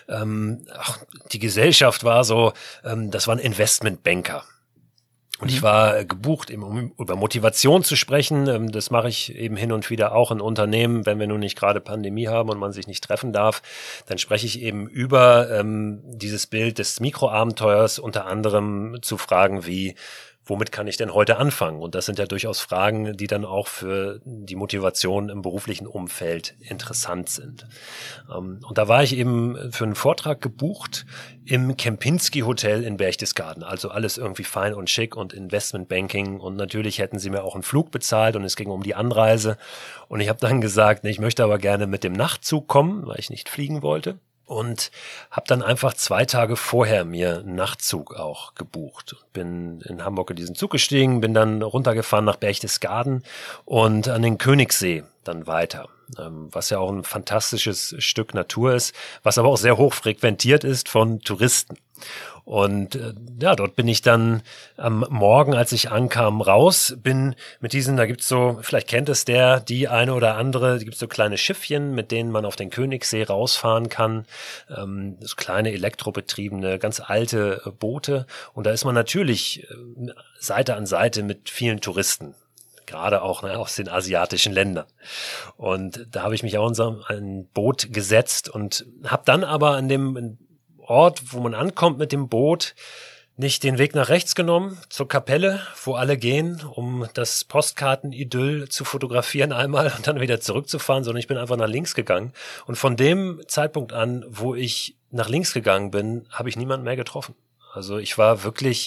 Die Gesellschaft war so, das waren Investmentbanker. Und ich war gebucht, eben um über Motivation zu sprechen. Das mache ich eben hin und wieder auch in Unternehmen, wenn wir nun nicht gerade Pandemie haben und man sich nicht treffen darf. Dann spreche ich eben über dieses Bild des Mikroabenteuers, unter anderem zu Fragen wie: Womit kann ich denn heute anfangen? Und das sind ja durchaus Fragen, die dann auch für die Motivation im beruflichen Umfeld interessant sind. Und da war ich eben für einen Vortrag gebucht im Kempinski Hotel in Berchtesgaden. Also alles irgendwie fein und schick und Investmentbanking. Und natürlich hätten sie mir auch einen Flug bezahlt und es ging um die Anreise. Und ich habe dann gesagt, ich möchte aber gerne mit dem Nachtzug kommen, weil ich nicht fliegen wollte. Und habe dann einfach 2 Tage vorher mir einen Nachtzug auch gebucht. Bin in Hamburg in diesen Zug gestiegen, bin dann runtergefahren nach Berchtesgaden und an den Königssee dann weiter. Was ja auch ein fantastisches Stück Natur ist, was aber auch sehr hoch frequentiert ist von Touristen. Und dort bin ich dann am Morgen, als ich ankam, raus, bin mit diesen, da gibt's so, vielleicht kennt es die eine oder andere, da gibt's so kleine Schiffchen, mit denen man auf den Königssee rausfahren kann, so kleine elektrobetriebene, ganz alte Boote, und da ist man natürlich Seite an Seite mit vielen Touristen. Gerade auch aus den asiatischen Ländern. Und da habe ich mich auch in ein Boot gesetzt und habe dann aber an dem Ort, wo man ankommt mit dem Boot, nicht den Weg nach rechts genommen zur Kapelle, wo alle gehen, um das Postkartenidyll zu fotografieren einmal und dann wieder zurückzufahren, sondern ich bin einfach nach links gegangen. Und von dem Zeitpunkt an, wo ich nach links gegangen bin, habe ich niemanden mehr getroffen. Also ich war wirklich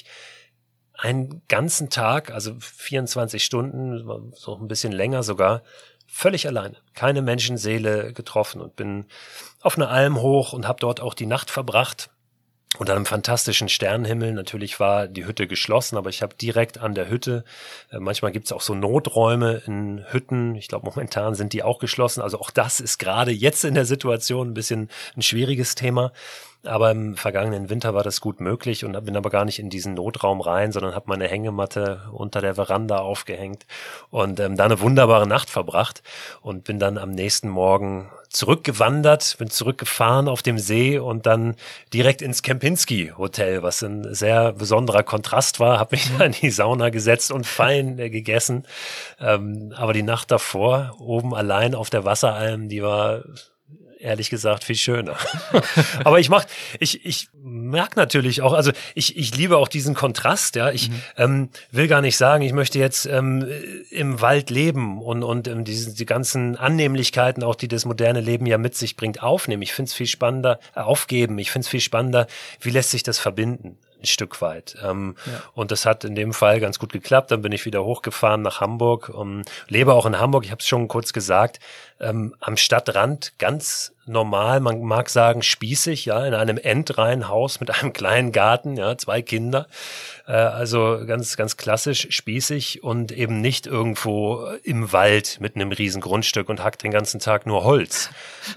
einen ganzen Tag, also 24 Stunden, so ein bisschen länger sogar, völlig alleine. Keine Menschenseele getroffen und bin auf eine Alm hoch und habe dort auch die Nacht verbracht. Unter einem fantastischen Sternenhimmel. Natürlich war die Hütte geschlossen, aber ich habe direkt an der Hütte, manchmal gibt's auch so Noträume in Hütten. Ich glaube, momentan sind die auch geschlossen. Also auch das ist gerade jetzt in der Situation ein bisschen ein schwieriges Thema. Aber im vergangenen Winter war das gut möglich und bin aber gar nicht in diesen Notraum rein, sondern habe meine Hängematte unter der Veranda aufgehängt und da eine wunderbare Nacht verbracht und bin dann am nächsten Morgen zurückgewandert, bin zurückgefahren auf dem See und dann direkt ins Kempinski Hotel, was ein sehr besonderer Kontrast war, habe mich da in die Sauna gesetzt und fein gegessen. Aber die Nacht davor, oben allein auf der Wasseralm, die war ehrlich gesagt viel schöner. Aber ich mag natürlich auch, also ich liebe auch diesen Kontrast, ja. Ich will gar nicht sagen, ich möchte jetzt im Wald leben und die ganzen Annehmlichkeiten, auch die das moderne Leben ja mit sich bringt, aufnehmen. Ich finde es viel spannender, aufgeben. Ich finde es viel spannender, wie lässt sich das verbinden? Ein Stück weit. Und das hat in dem Fall ganz gut geklappt. Dann bin ich wieder hochgefahren nach Hamburg, lebe auch in Hamburg, ich habe es schon kurz gesagt, am Stadtrand, ganz normal, man mag sagen spießig, ja, in einem Endreihenhaus mit einem kleinen Garten, ja, 2 Kinder, also ganz, ganz klassisch spießig und eben nicht irgendwo im Wald mit einem riesen Grundstück und hackt den ganzen Tag nur Holz.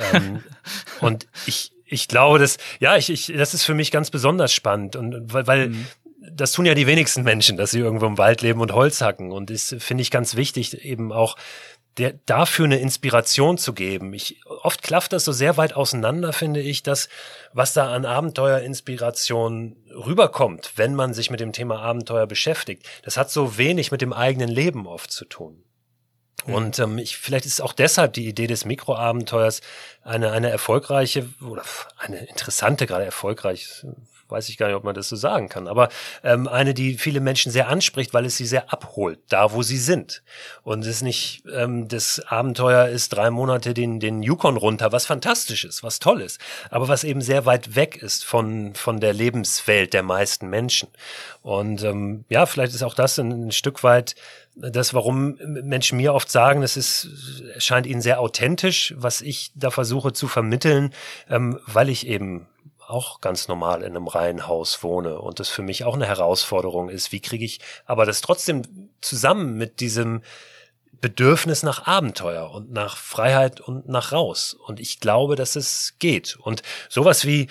Und ich glaube, das ist für mich ganz besonders spannend und weil das tun ja die wenigsten Menschen, dass sie irgendwo im Wald leben und Holz hacken und das finde ich ganz wichtig, eben auch dafür eine Inspiration zu geben. Oft klafft das so sehr weit auseinander, finde ich, dass was da an Abenteuerinspiration rüberkommt, wenn man sich mit dem Thema Abenteuer beschäftigt, das hat so wenig mit dem eigenen Leben oft zu tun. Und vielleicht ist auch deshalb die Idee des Mikroabenteuers eine erfolgreiche oder eine interessante, gerade erfolgreich, weiß ich gar nicht, ob man das so sagen kann, aber eine, die viele Menschen sehr anspricht, weil es sie sehr abholt, da wo sie sind. Und es ist nicht, das Abenteuer ist 3 Monate den Yukon runter, was fantastisch ist, was toll ist, aber was eben sehr weit weg ist von der Lebenswelt der meisten Menschen. Und vielleicht ist auch das ein Stück weit das, warum Menschen mir oft sagen, erscheint ihnen sehr authentisch, was ich da versuche zu vermitteln, weil ich eben auch ganz normal in einem Reihenhaus wohne und das für mich auch eine Herausforderung ist. Wie kriege ich aber das trotzdem zusammen mit diesem Bedürfnis nach Abenteuer und nach Freiheit und nach raus? Und ich glaube, dass es geht. Und sowas wie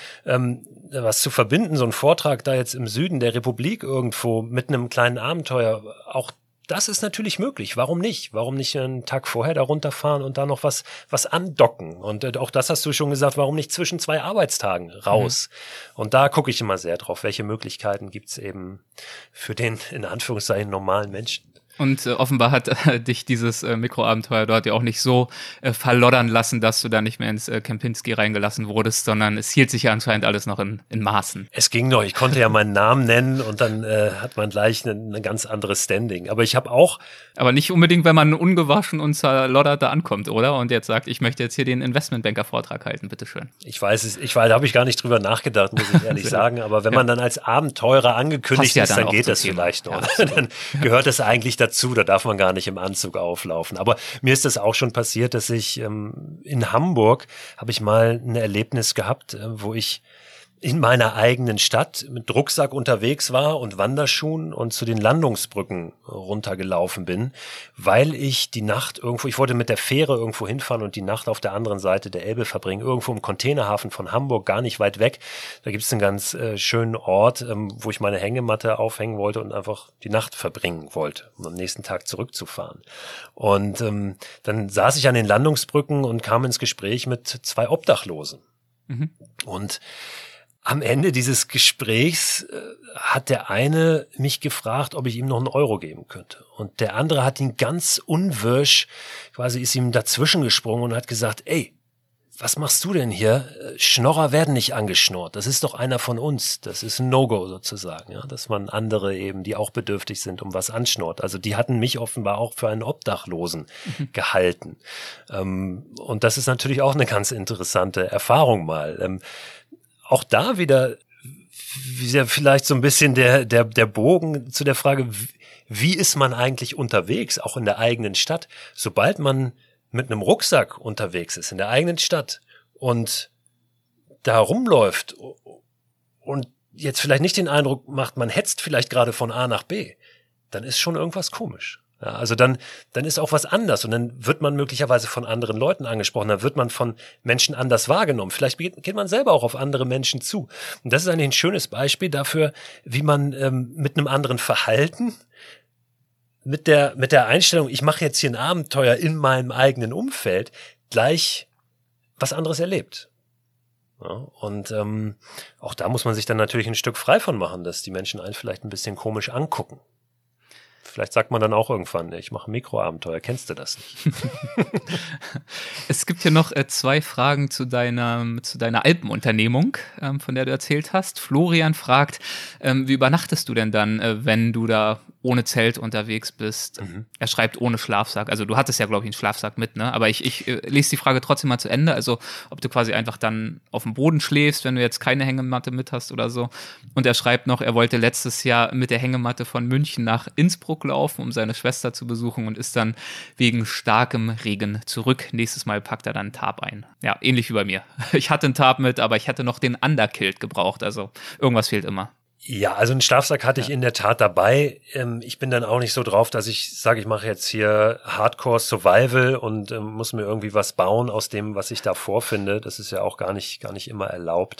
was zu verbinden, so ein Vortrag da jetzt im Süden der Republik irgendwo mit einem kleinen Abenteuer, auch das ist natürlich möglich. Warum nicht? Warum nicht einen Tag vorher da runterfahren und da noch was andocken? Und auch das hast du schon gesagt, warum nicht zwischen 2 Arbeitstagen raus? Und da gucke ich immer sehr drauf, welche Möglichkeiten gibt's eben für den, in Anführungszeichen, normalen Menschen. Und offenbar hat dich dieses Mikroabenteuer dort ja auch nicht so verloddern lassen, dass du da nicht mehr ins Kempinski reingelassen wurdest, sondern es hielt sich ja anscheinend alles noch in Maßen. Es ging noch, ich konnte ja meinen Namen nennen und dann hat man gleich ein ganz anderes Standing. Aber ich habe auch... Aber nicht unbedingt, wenn man ungewaschen und zerloddert da ankommt, oder? Und jetzt sagt, ich möchte jetzt hier den Investmentbanker-Vortrag halten, bitteschön. Ich weiß es, da habe ich gar nicht drüber nachgedacht, muss ich ehrlich sagen. Aber wenn man dann als Abenteurer angekündigt ist, dann geht das vielleicht noch. Ja, dann gehört es eigentlich dazu, da darf man gar nicht im Anzug auflaufen. Aber mir ist das auch schon passiert, dass ich in Hamburg habe ich mal ein Erlebnis gehabt, wo ich in meiner eigenen Stadt mit Rucksack unterwegs war und Wanderschuhen und zu den Landungsbrücken runtergelaufen bin, weil ich die Nacht ich wollte mit der Fähre irgendwo hinfahren und die Nacht auf der anderen Seite der Elbe verbringen, irgendwo im Containerhafen von Hamburg, gar nicht weit weg. Da gibt es einen ganz schönen Ort, wo ich meine Hängematte aufhängen wollte und einfach die Nacht verbringen wollte, um am nächsten Tag zurückzufahren. Und dann saß ich an den Landungsbrücken und kam ins Gespräch mit 2 Obdachlosen. Und am Ende dieses Gesprächs hat der eine mich gefragt, ob ich ihm noch 1 Euro geben könnte. Und der andere hat ihn ganz unwirsch, quasi ist ihm dazwischen gesprungen und hat gesagt, ey, was machst du denn hier? Schnorrer werden nicht angeschnurrt. Das ist doch einer von uns. Das ist ein No-Go sozusagen, ja, dass man andere eben, die auch bedürftig sind, um was anschnurrt. Also die hatten mich offenbar auch für einen Obdachlosen gehalten. Und das ist natürlich auch eine ganz interessante Erfahrung mal. Auch da wieder vielleicht so ein bisschen der Bogen zu der Frage, wie ist man eigentlich unterwegs, auch in der eigenen Stadt? Sobald man mit einem Rucksack unterwegs ist, in der eigenen Stadt und da rumläuft und jetzt vielleicht nicht den Eindruck macht, man hetzt vielleicht gerade von A nach B, dann ist schon irgendwas komisch. Ja, also dann ist auch was anders und dann wird man möglicherweise von anderen Leuten angesprochen, dann wird man von Menschen anders wahrgenommen. Vielleicht geht man selber auch auf andere Menschen zu. Und das ist eigentlich ein schönes Beispiel dafür, wie man mit einem anderen Verhalten, mit der Einstellung, ich mache jetzt hier ein Abenteuer in meinem eigenen Umfeld, gleich was anderes erlebt. Ja, und auch da muss man sich dann natürlich ein Stück frei von machen, dass die Menschen einen vielleicht ein bisschen komisch angucken. Vielleicht sagt man dann auch irgendwann, ich mache Mikroabenteuer. Kennst du das nicht? Es gibt hier noch 2 Fragen zu deiner Alpenunternehmung, von der du erzählt hast. Florian fragt, wie übernachtest du denn dann, wenn du da ohne Zelt unterwegs bist? Er schreibt ohne Schlafsack. Also du hattest ja, glaube ich, einen Schlafsack mit, ne? Aber ich lese die Frage trotzdem mal zu Ende. Also ob du quasi einfach dann auf dem Boden schläfst, wenn du jetzt keine Hängematte mit hast oder so. Und er schreibt noch, er wollte letztes Jahr mit der Hängematte von München nach Innsbruck laufen, um seine Schwester zu besuchen und ist dann wegen starkem Regen zurück. Nächstes Mal packt er dann einen Tarp ein. Ja, ähnlich wie bei mir. Ich hatte einen Tarp mit, aber ich hätte noch den Underkilt gebraucht. Also irgendwas fehlt immer. Ja, also einen Schlafsack hatte ich in der Tat dabei. Ich bin dann auch nicht so drauf, dass ich sage, ich mache jetzt hier Hardcore Survival und muss mir irgendwie was bauen aus dem, was ich da vorfinde. Das ist ja auch gar nicht immer erlaubt,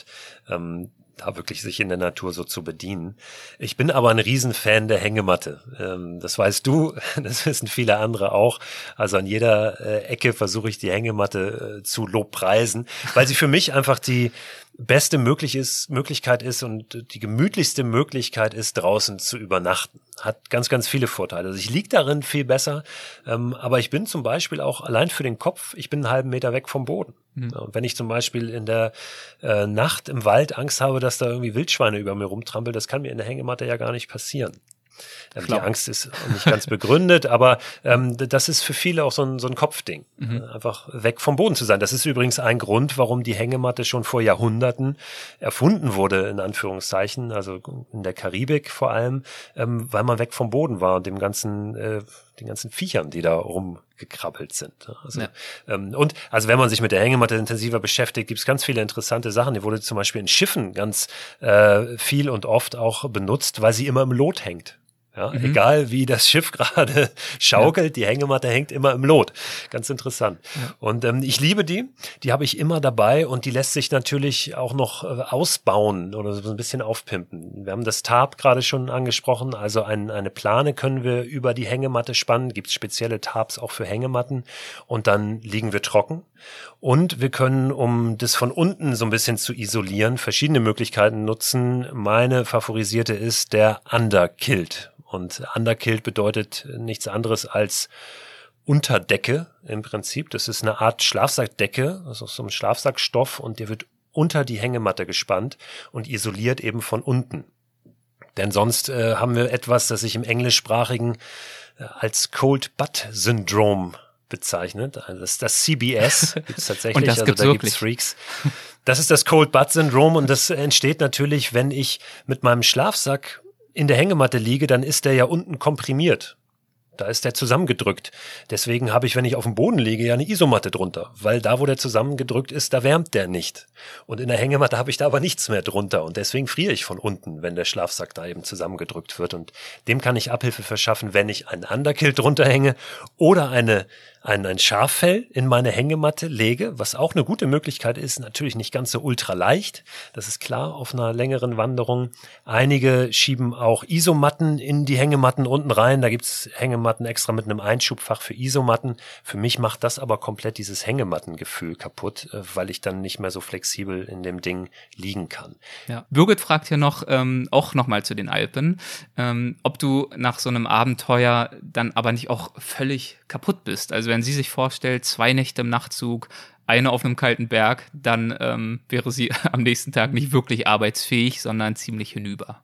da wirklich sich in der Natur so zu bedienen. Ich bin aber ein Riesenfan der Hängematte. Das weißt du, das wissen viele andere auch. Also an jeder Ecke versuche ich die Hängematte zu lobpreisen, weil sie für mich einfach die beste Möglichkeit ist und die gemütlichste Möglichkeit ist, draußen zu übernachten. Hat ganz, ganz viele Vorteile. Also ich liege darin viel besser, aber ich bin zum Beispiel auch allein für den Kopf, ich bin einen halben Meter weg vom Boden. Und wenn ich zum Beispiel in der Nacht im Wald Angst habe, dass da irgendwie Wildschweine über mir rumtrampeln, das kann mir in der Hängematte ja gar nicht passieren. Die Angst ist nicht ganz begründet, aber das ist für viele auch so ein Kopfding, einfach weg vom Boden zu sein. Das ist übrigens ein Grund, warum die Hängematte schon vor Jahrhunderten erfunden wurde, in Anführungszeichen, also in der Karibik vor allem, weil man weg vom Boden war und den ganzen Viechern, die da rumgekrabbelt sind. Also, und also wenn man sich mit der Hängematte intensiver beschäftigt, gibt es ganz viele interessante Sachen. Die wurde zum Beispiel in Schiffen ganz viel und oft auch benutzt, weil sie immer im Lot hängt. Ja, egal wie das Schiff gerade schaukelt, die Hängematte hängt immer im Lot. Ganz interessant. Ja. Und ich liebe die habe ich immer dabei und die lässt sich natürlich auch noch ausbauen oder so ein bisschen aufpimpen. Wir haben das Tarp gerade schon angesprochen, also eine Plane können wir über die Hängematte spannen, gibt es spezielle Tarps auch für Hängematten und dann liegen wir trocken. Und wir können, um das von unten so ein bisschen zu isolieren, verschiedene Möglichkeiten nutzen. Meine favorisierte ist der Underkilt. Und Underkilt bedeutet nichts anderes als Unterdecke im Prinzip. Das ist eine Art Schlafsackdecke, also so ein Schlafsackstoff und der wird unter die Hängematte gespannt und isoliert eben von unten. Denn sonst haben wir etwas, das sich im Englischsprachigen als Cold Butt Syndrome bezeichnet. Also das ist das CBS, gibt es tatsächlich, und das also da gibt es Freaks. Das ist das Cold Butt Syndrom und das entsteht natürlich, wenn ich mit meinem Schlafsack in der Hängematte liege, dann ist der ja unten komprimiert. Da ist der zusammengedrückt. Deswegen habe ich, wenn ich auf dem Boden liege, ja eine Isomatte drunter. Weil da, wo der zusammengedrückt ist, da wärmt der nicht. Und in der Hängematte habe ich da aber nichts mehr drunter. Und deswegen friere ich von unten, wenn der Schlafsack da eben zusammengedrückt wird. Und dem kann ich Abhilfe verschaffen, wenn ich einen Underkilt drunter hänge oder ein Schaffell in meine Hängematte lege, was auch eine gute Möglichkeit ist, natürlich nicht ganz so ultra leicht, das ist klar, auf einer längeren Wanderung. Einige schieben auch Isomatten in die Hängematten unten rein, da gibt's Hängematten extra mit einem Einschubfach für Isomatten. Für mich macht das aber komplett dieses Hängemattengefühl kaputt, weil ich dann nicht mehr so flexibel in dem Ding liegen kann. Ja. Birgit fragt hier noch, auch nochmal zu den Alpen, ob du nach so einem Abenteuer dann aber nicht auch völlig kaputt bist. Also wenn sie sich vorstellt, 2 Nächte im Nachtzug, eine auf einem kalten Berg, dann wäre sie am nächsten Tag nicht wirklich arbeitsfähig, sondern ziemlich hinüber.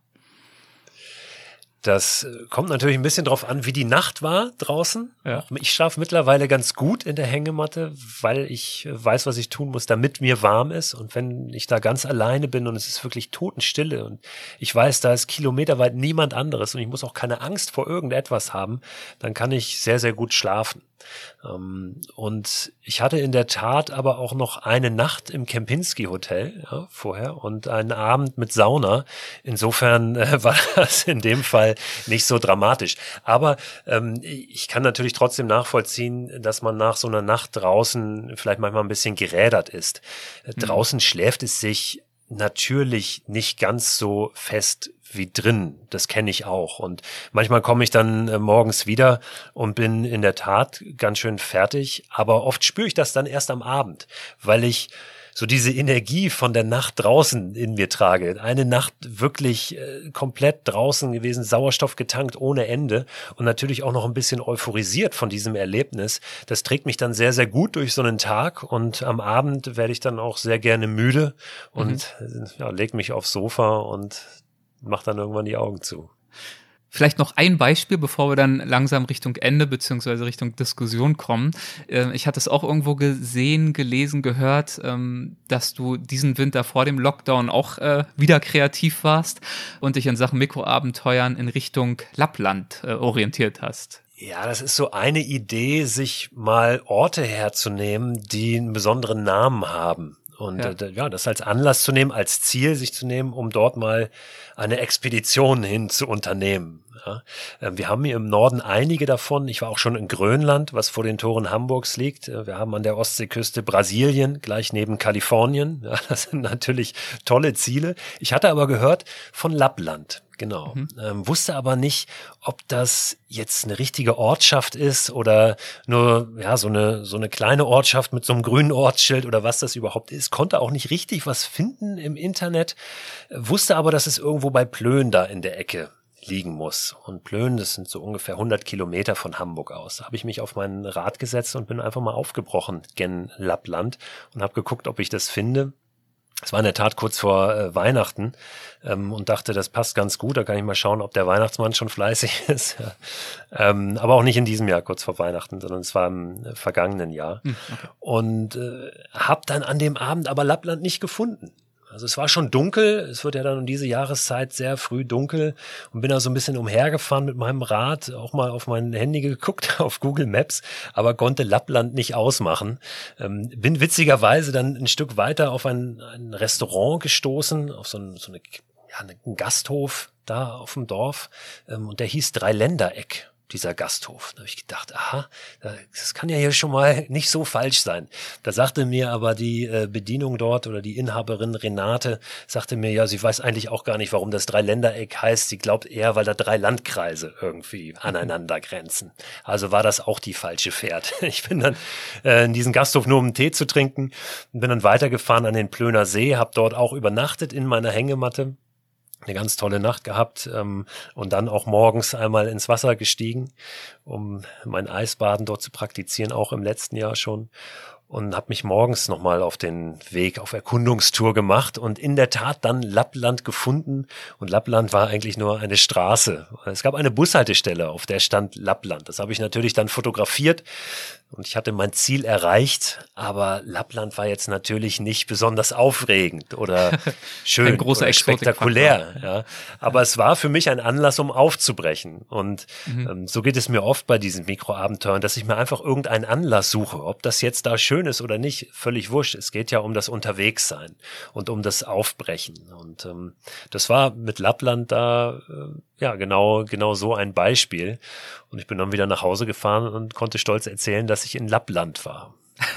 Das kommt natürlich ein bisschen drauf an, wie die Nacht war draußen. Ja. Ich schlafe mittlerweile ganz gut in der Hängematte, weil ich weiß, was ich tun muss, damit mir warm ist. Und wenn ich da ganz alleine bin und es ist wirklich Totenstille und ich weiß, da ist kilometerweit niemand anderes und ich muss auch keine Angst vor irgendetwas haben, dann kann ich sehr, sehr gut schlafen. Und ich hatte in der Tat aber auch noch eine Nacht im Kempinski Hotel vorher und einen Abend mit Sauna. Insofern war das in dem Fall nicht so dramatisch. Aber ich kann natürlich trotzdem nachvollziehen, dass man nach so einer Nacht draußen vielleicht manchmal ein bisschen gerädert ist. Draußen schläft es sich natürlich nicht ganz so fest wie drin. Das kenne ich auch. Und manchmal komme ich dann morgens wieder und bin in der Tat ganz schön fertig. Aber oft spüre ich das dann erst am Abend, weil ich so diese Energie von der Nacht draußen in mir trage. Eine Nacht wirklich komplett draußen gewesen, Sauerstoff getankt ohne Ende und natürlich auch noch ein bisschen euphorisiert von diesem Erlebnis. Das trägt mich dann sehr, sehr gut durch so einen Tag und am Abend werde ich dann auch sehr gerne müde und leg mich aufs Sofa und mache dann irgendwann die Augen zu. Vielleicht noch ein Beispiel, bevor wir dann langsam Richtung Ende beziehungsweise Richtung Diskussion kommen. Ich hatte es auch irgendwo gesehen, gelesen, gehört, dass du diesen Winter vor dem Lockdown auch wieder kreativ warst und dich in Sachen Mikroabenteuern in Richtung Lappland orientiert hast. Ja, das ist so eine Idee, sich mal Orte herzunehmen, die einen besonderen Namen haben. Und das als Anlass zu nehmen, als Ziel sich zu nehmen, um dort mal eine Expedition hin zu unternehmen. Ja. Wir haben hier im Norden einige davon. Ich war auch schon in Grönland, was vor den Toren Hamburgs liegt. Wir haben an der Ostseeküste Brasilien, gleich neben Kalifornien. Ja, das sind natürlich tolle Ziele. Ich hatte aber gehört von Lappland. Genau. Wusste aber nicht, ob das jetzt eine richtige Ortschaft ist oder nur so eine kleine Ortschaft mit so einem grünen Ortsschild oder was das überhaupt ist. Konnte auch nicht richtig was finden im Internet. Wusste aber, dass es irgendwo bei Plön da in der Ecke liegen muss. Und Plön, das sind so ungefähr 100 Kilometer von Hamburg aus. Da habe ich mich auf mein Rad gesetzt und bin einfach mal aufgebrochen gen Lappland und habe geguckt, ob ich das finde. Es war in der Tat kurz vor Weihnachten und dachte, das passt ganz gut. Da kann ich mal schauen, ob der Weihnachtsmann schon fleißig ist. Aber auch nicht in diesem Jahr kurz vor Weihnachten, sondern es war im vergangenen Jahr. Okay. Und habe dann an dem Abend aber Lappland nicht gefunden. Also es war schon dunkel, es wird ja dann um diese Jahreszeit sehr früh dunkel und bin da so ein bisschen umhergefahren mit meinem Rad, auch mal auf mein Handy geguckt, auf Google Maps, aber konnte Lappland nicht ausmachen. Bin witzigerweise dann ein Stück weiter auf ein Restaurant gestoßen, auf so einen Gasthof da auf dem Dorf und der hieß Dreiländereck. Dieser Gasthof. Da habe ich gedacht, aha, das kann ja hier schon mal nicht so falsch sein. Da sagte mir aber die Bedienung dort oder die Inhaberin Renate, sagte mir, ja, sie weiß eigentlich auch gar nicht, warum das Dreiländereck heißt. Sie glaubt eher, weil da 3 Landkreise irgendwie aneinander grenzen. Also war das auch die falsche Fährte. Ich bin dann in diesen Gasthof nur um einen Tee zu trinken und bin dann weitergefahren an den Plöner See, habe dort auch übernachtet in meiner Hängematte. Eine ganz tolle Nacht gehabt und dann auch morgens einmal ins Wasser gestiegen, um mein Eisbaden dort zu praktizieren, auch im letzten Jahr schon. Und habe mich morgens nochmal auf den Weg auf Erkundungstour gemacht und in der Tat dann Lappland gefunden. Und Lappland war eigentlich nur eine Straße. Es gab eine Bushaltestelle, auf der stand Lappland. Das habe ich natürlich dann fotografiert und ich hatte mein Ziel erreicht. Aber Lappland war jetzt natürlich nicht besonders aufregend oder schön oder spektakulär. Ja. Aber es war für mich ein Anlass, um aufzubrechen. Und so geht es mir oft bei diesen Mikroabenteuern, dass ich mir einfach irgendeinen Anlass suche. Ob das jetzt da schön ist oder nicht, völlig wurscht. Es geht ja um das Unterwegssein und um das Aufbrechen. Und das war mit Lappland da genau so ein Beispiel. Und ich bin dann wieder nach Hause gefahren und konnte stolz erzählen, dass ich in Lappland war.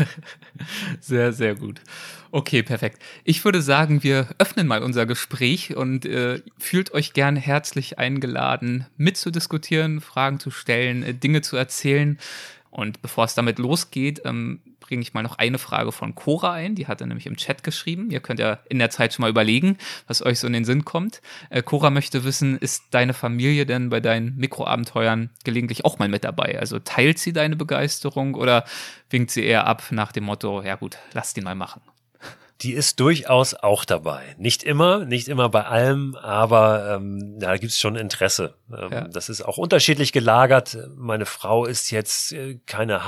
Sehr, sehr gut. Okay, perfekt. Ich würde sagen, wir öffnen mal unser Gespräch und fühlt euch gern herzlich eingeladen, mitzudiskutieren, Fragen zu stellen, Dinge zu erzählen. Und bevor es damit losgeht, bringe ich mal noch eine Frage von Cora ein. Die hat er nämlich im Chat geschrieben. Ihr könnt ja in der Zeit schon mal überlegen, was euch so in den Sinn kommt. Cora möchte wissen, ist deine Familie denn bei deinen Mikroabenteuern gelegentlich auch mal mit dabei? Also teilt sie deine Begeisterung oder winkt sie eher ab nach dem Motto, ja gut, lass den mal machen? Die ist durchaus auch dabei. Nicht immer bei allem, aber da gibt's schon Interesse. Das ist auch unterschiedlich gelagert. Meine Frau ist jetzt keine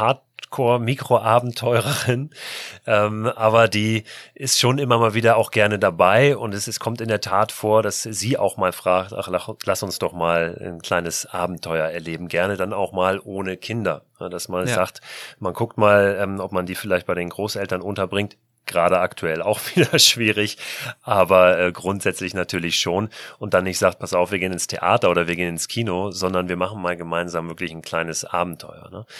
Hardcore-Mikroabenteurerin, aber die ist schon immer mal wieder auch gerne dabei und es kommt in der Tat vor, dass sie auch mal fragt, ach, lass uns doch mal ein kleines Abenteuer erleben, gerne dann auch mal ohne Kinder. Dass man sagt, man guckt mal, ob man die vielleicht bei den Großeltern unterbringt. Gerade aktuell auch wieder schwierig, aber grundsätzlich natürlich schon. Und dann nicht sagt, pass auf, wir gehen ins Theater oder wir gehen ins Kino, sondern wir machen mal gemeinsam wirklich ein kleines Abenteuer. Ne?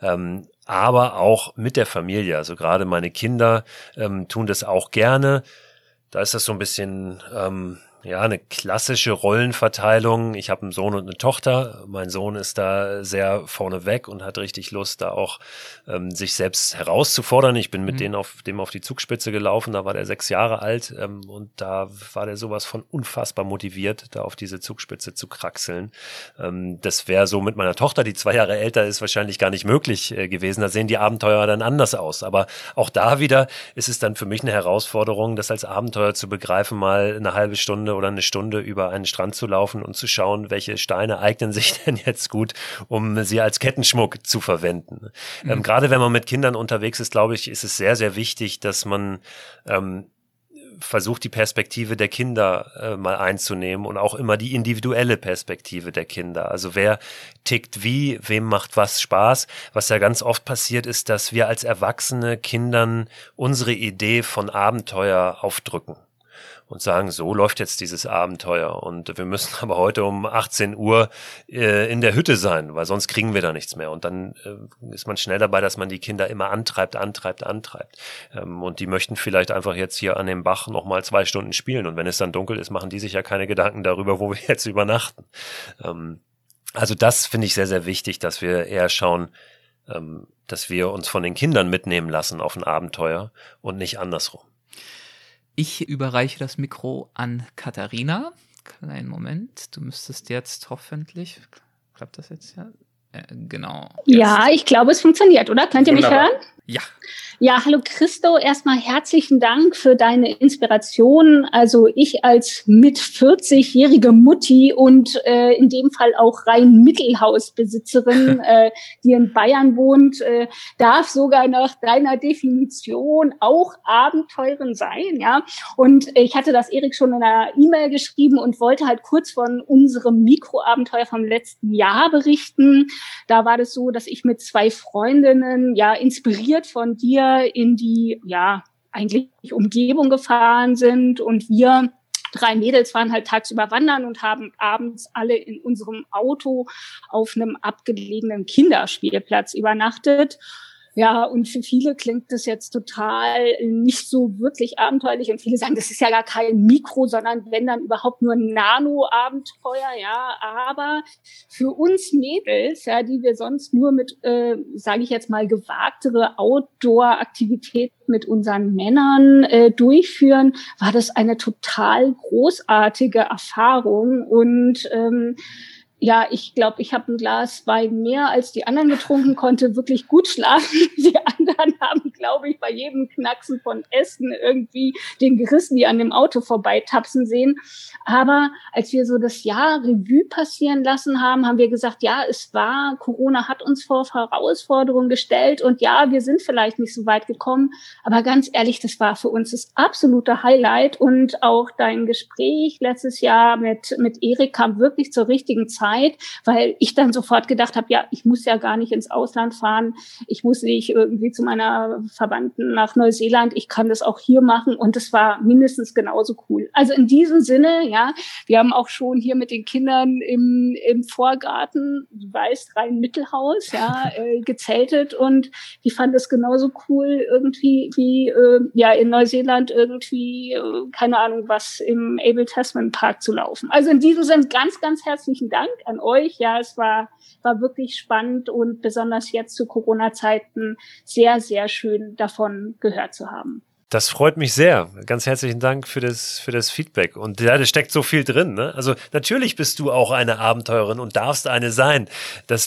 Aber auch mit der Familie, also gerade meine Kinder tun das auch gerne. Da ist das so ein bisschen Ja, eine klassische Rollenverteilung. Ich habe einen Sohn und eine Tochter. Mein Sohn ist da sehr vorneweg und hat richtig Lust, da auch sich selbst herauszufordern. Ich bin mit dem auf die Zugspitze gelaufen. Da war der 6 Jahre alt und da war der sowas von unfassbar motiviert, da auf diese Zugspitze zu kraxeln. Das wäre so mit meiner Tochter, die 2 Jahre älter ist, wahrscheinlich gar nicht möglich gewesen. Da sehen die Abenteuer dann anders aus. Aber auch da wieder ist es dann für mich eine Herausforderung, das als Abenteuer zu begreifen, mal eine halbe Stunde oder eine Stunde über einen Strand zu laufen und zu schauen, welche Steine eignen sich denn jetzt gut, um sie als Kettenschmuck zu verwenden. Gerade wenn man mit Kindern unterwegs ist, glaube ich, ist es sehr, sehr wichtig, dass man versucht, die Perspektive der Kinder mal einzunehmen und auch immer die individuelle Perspektive der Kinder. Also wer tickt wie, wem macht was Spaß. Was ja ganz oft passiert ist, dass wir als Erwachsene Kindern unsere Idee von Abenteuer aufdrücken und sagen, so läuft jetzt dieses Abenteuer und wir müssen aber heute um 18 Uhr in der Hütte sein, weil sonst kriegen wir da nichts mehr. Und dann ist man schnell dabei, dass man die Kinder immer antreibt. Und die möchten vielleicht einfach jetzt hier an dem Bach nochmal 2 Stunden spielen. Und wenn es dann dunkel ist, machen die sich ja keine Gedanken darüber, wo wir jetzt übernachten. Also das finde ich sehr, sehr wichtig, dass wir eher schauen, dass wir uns von den Kindern mitnehmen lassen auf ein Abenteuer und nicht andersrum. Ich überreiche das Mikro an Katharina. Kleinen Moment, du müsstest jetzt hoffentlich, klappt das jetzt ja? Genau. Ja, ich glaube, es funktioniert, oder? Könnt ihr mich hören? Ja. Ja, hallo Christo, erstmal herzlichen Dank für deine Inspiration. Also ich als mit 40-jährige Mutti und in dem Fall auch rein Mittelhausbesitzerin, die in Bayern wohnt, darf sogar nach deiner Definition auch Abenteurerin sein, ja. Und ich hatte das Erik schon in einer E-Mail geschrieben und wollte halt kurz von unserem Mikroabenteuer vom letzten Jahr berichten. Da war das so, dass ich mit 2 Freundinnen, ja, inspiriert von dir in die, ja, eigentlich Umgebung gefahren sind und wir 3 Mädels waren halt tagsüber wandern und haben abends alle in unserem Auto auf einem abgelegenen Kinderspielplatz übernachtet. Ja, und für viele klingt das jetzt total nicht so wirklich abenteuerlich und viele sagen, das ist ja gar kein Mikro, sondern wenn dann überhaupt nur ein Nano-Abenteuer, ja, aber für uns Mädels, ja, die wir sonst nur mit, sage ich jetzt mal, gewagtere Outdoor-Aktivitäten mit unseren Männern durchführen, war das eine total großartige Erfahrung und ja, ich glaube, ich habe ein Glas Wein mehr als die anderen getrunken, konnte wirklich gut schlafen. Die anderen haben, glaube ich, bei jedem Knacksen von Essen irgendwie den Gerissen, an dem Auto vorbeitapsen sehen. Aber als wir so das Jahr Revue passieren lassen haben, haben wir gesagt, ja, es war, Corona hat uns vor Herausforderungen gestellt und ja, wir sind vielleicht nicht so weit gekommen. Aber ganz ehrlich, das war für uns das absolute Highlight und auch dein Gespräch letztes Jahr mit Erik kam wirklich zur richtigen Zeit, weil ich dann sofort gedacht habe, ja, ich muss ja gar nicht ins Ausland fahren, ich muss nicht irgendwie zu meiner Verwandten nach Neuseeland, ich kann das auch hier machen und es war mindestens genauso cool. Also in diesem Sinne, ja, wir haben auch schon hier mit den Kindern im Vorgarten, du weißt, rein Mittelhaus, ja, gezeltet und die fanden es genauso cool irgendwie wie ja in Neuseeland irgendwie, keine Ahnung was, im Abel Tasman Park zu laufen. Also in diesem Sinne ganz, ganz herzlichen Dank an euch. Ja, es war wirklich spannend und besonders jetzt zu Corona-Zeiten sehr, sehr schön davon gehört zu haben. Das freut mich sehr. Ganz herzlichen Dank für das Feedback. Und ja, da steckt so viel drin, ne? Also natürlich bist du auch eine Abenteurerin und darfst eine sein. Das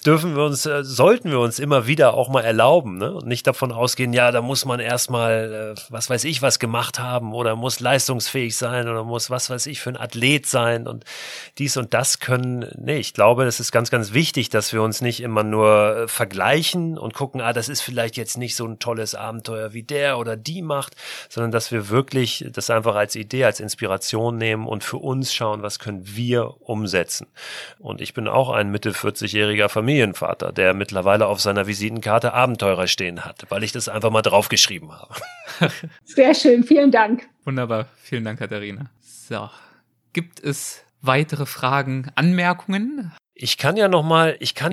sollten wir uns immer wieder auch mal erlauben, ne? Und nicht davon ausgehen, ja, da muss man erstmal, was weiß ich, was gemacht haben oder muss leistungsfähig sein oder muss, was weiß ich, für ein Athlet sein und dies und das können. Nee, ich glaube, das ist ganz, ganz wichtig, dass wir uns nicht immer nur vergleichen und gucken, das ist vielleicht jetzt nicht so ein tolles Abenteuer wie der oder die macht, sondern dass wir wirklich das einfach als Idee, als Inspiration nehmen und für uns schauen, was können wir umsetzen. Und ich bin auch ein Mitte 40-jähriger Familienvater, der mittlerweile auf seiner Visitenkarte Abenteurer stehen hat, weil ich das einfach mal draufgeschrieben habe. Sehr schön, vielen Dank. Wunderbar, vielen Dank, Katharina. So, gibt es weitere Fragen, Anmerkungen? Ich kann ja noch mal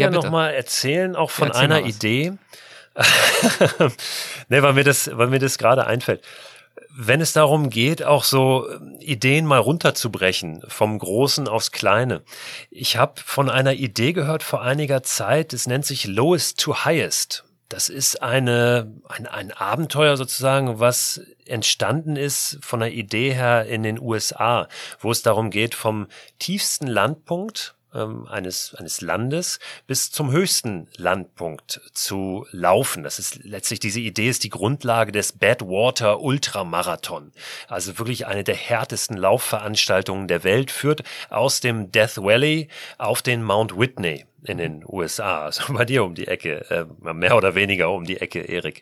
erzählen, auch von einer Idee. Nee, weil mir das gerade einfällt. wenn es darum geht, auch so Ideen mal runterzubrechen, vom Großen aufs Kleine. Ich habe von einer Idee gehört vor einiger Zeit, es nennt sich Lowest to Highest. Das ist ein Abenteuer sozusagen, was entstanden ist von der Idee her in den USA, wo es darum geht, vom tiefsten Landpunkt eines Landes bis zum höchsten Landpunkt zu laufen. Das ist letztlich, diese Idee ist die Grundlage des Badwater Ultramarathon. Also wirklich eine der härtesten Laufveranstaltungen der Welt, führt aus dem Death Valley auf den Mount Whitney in den USA. Also bei dir um die Ecke, mehr oder weniger um die Ecke, Erik.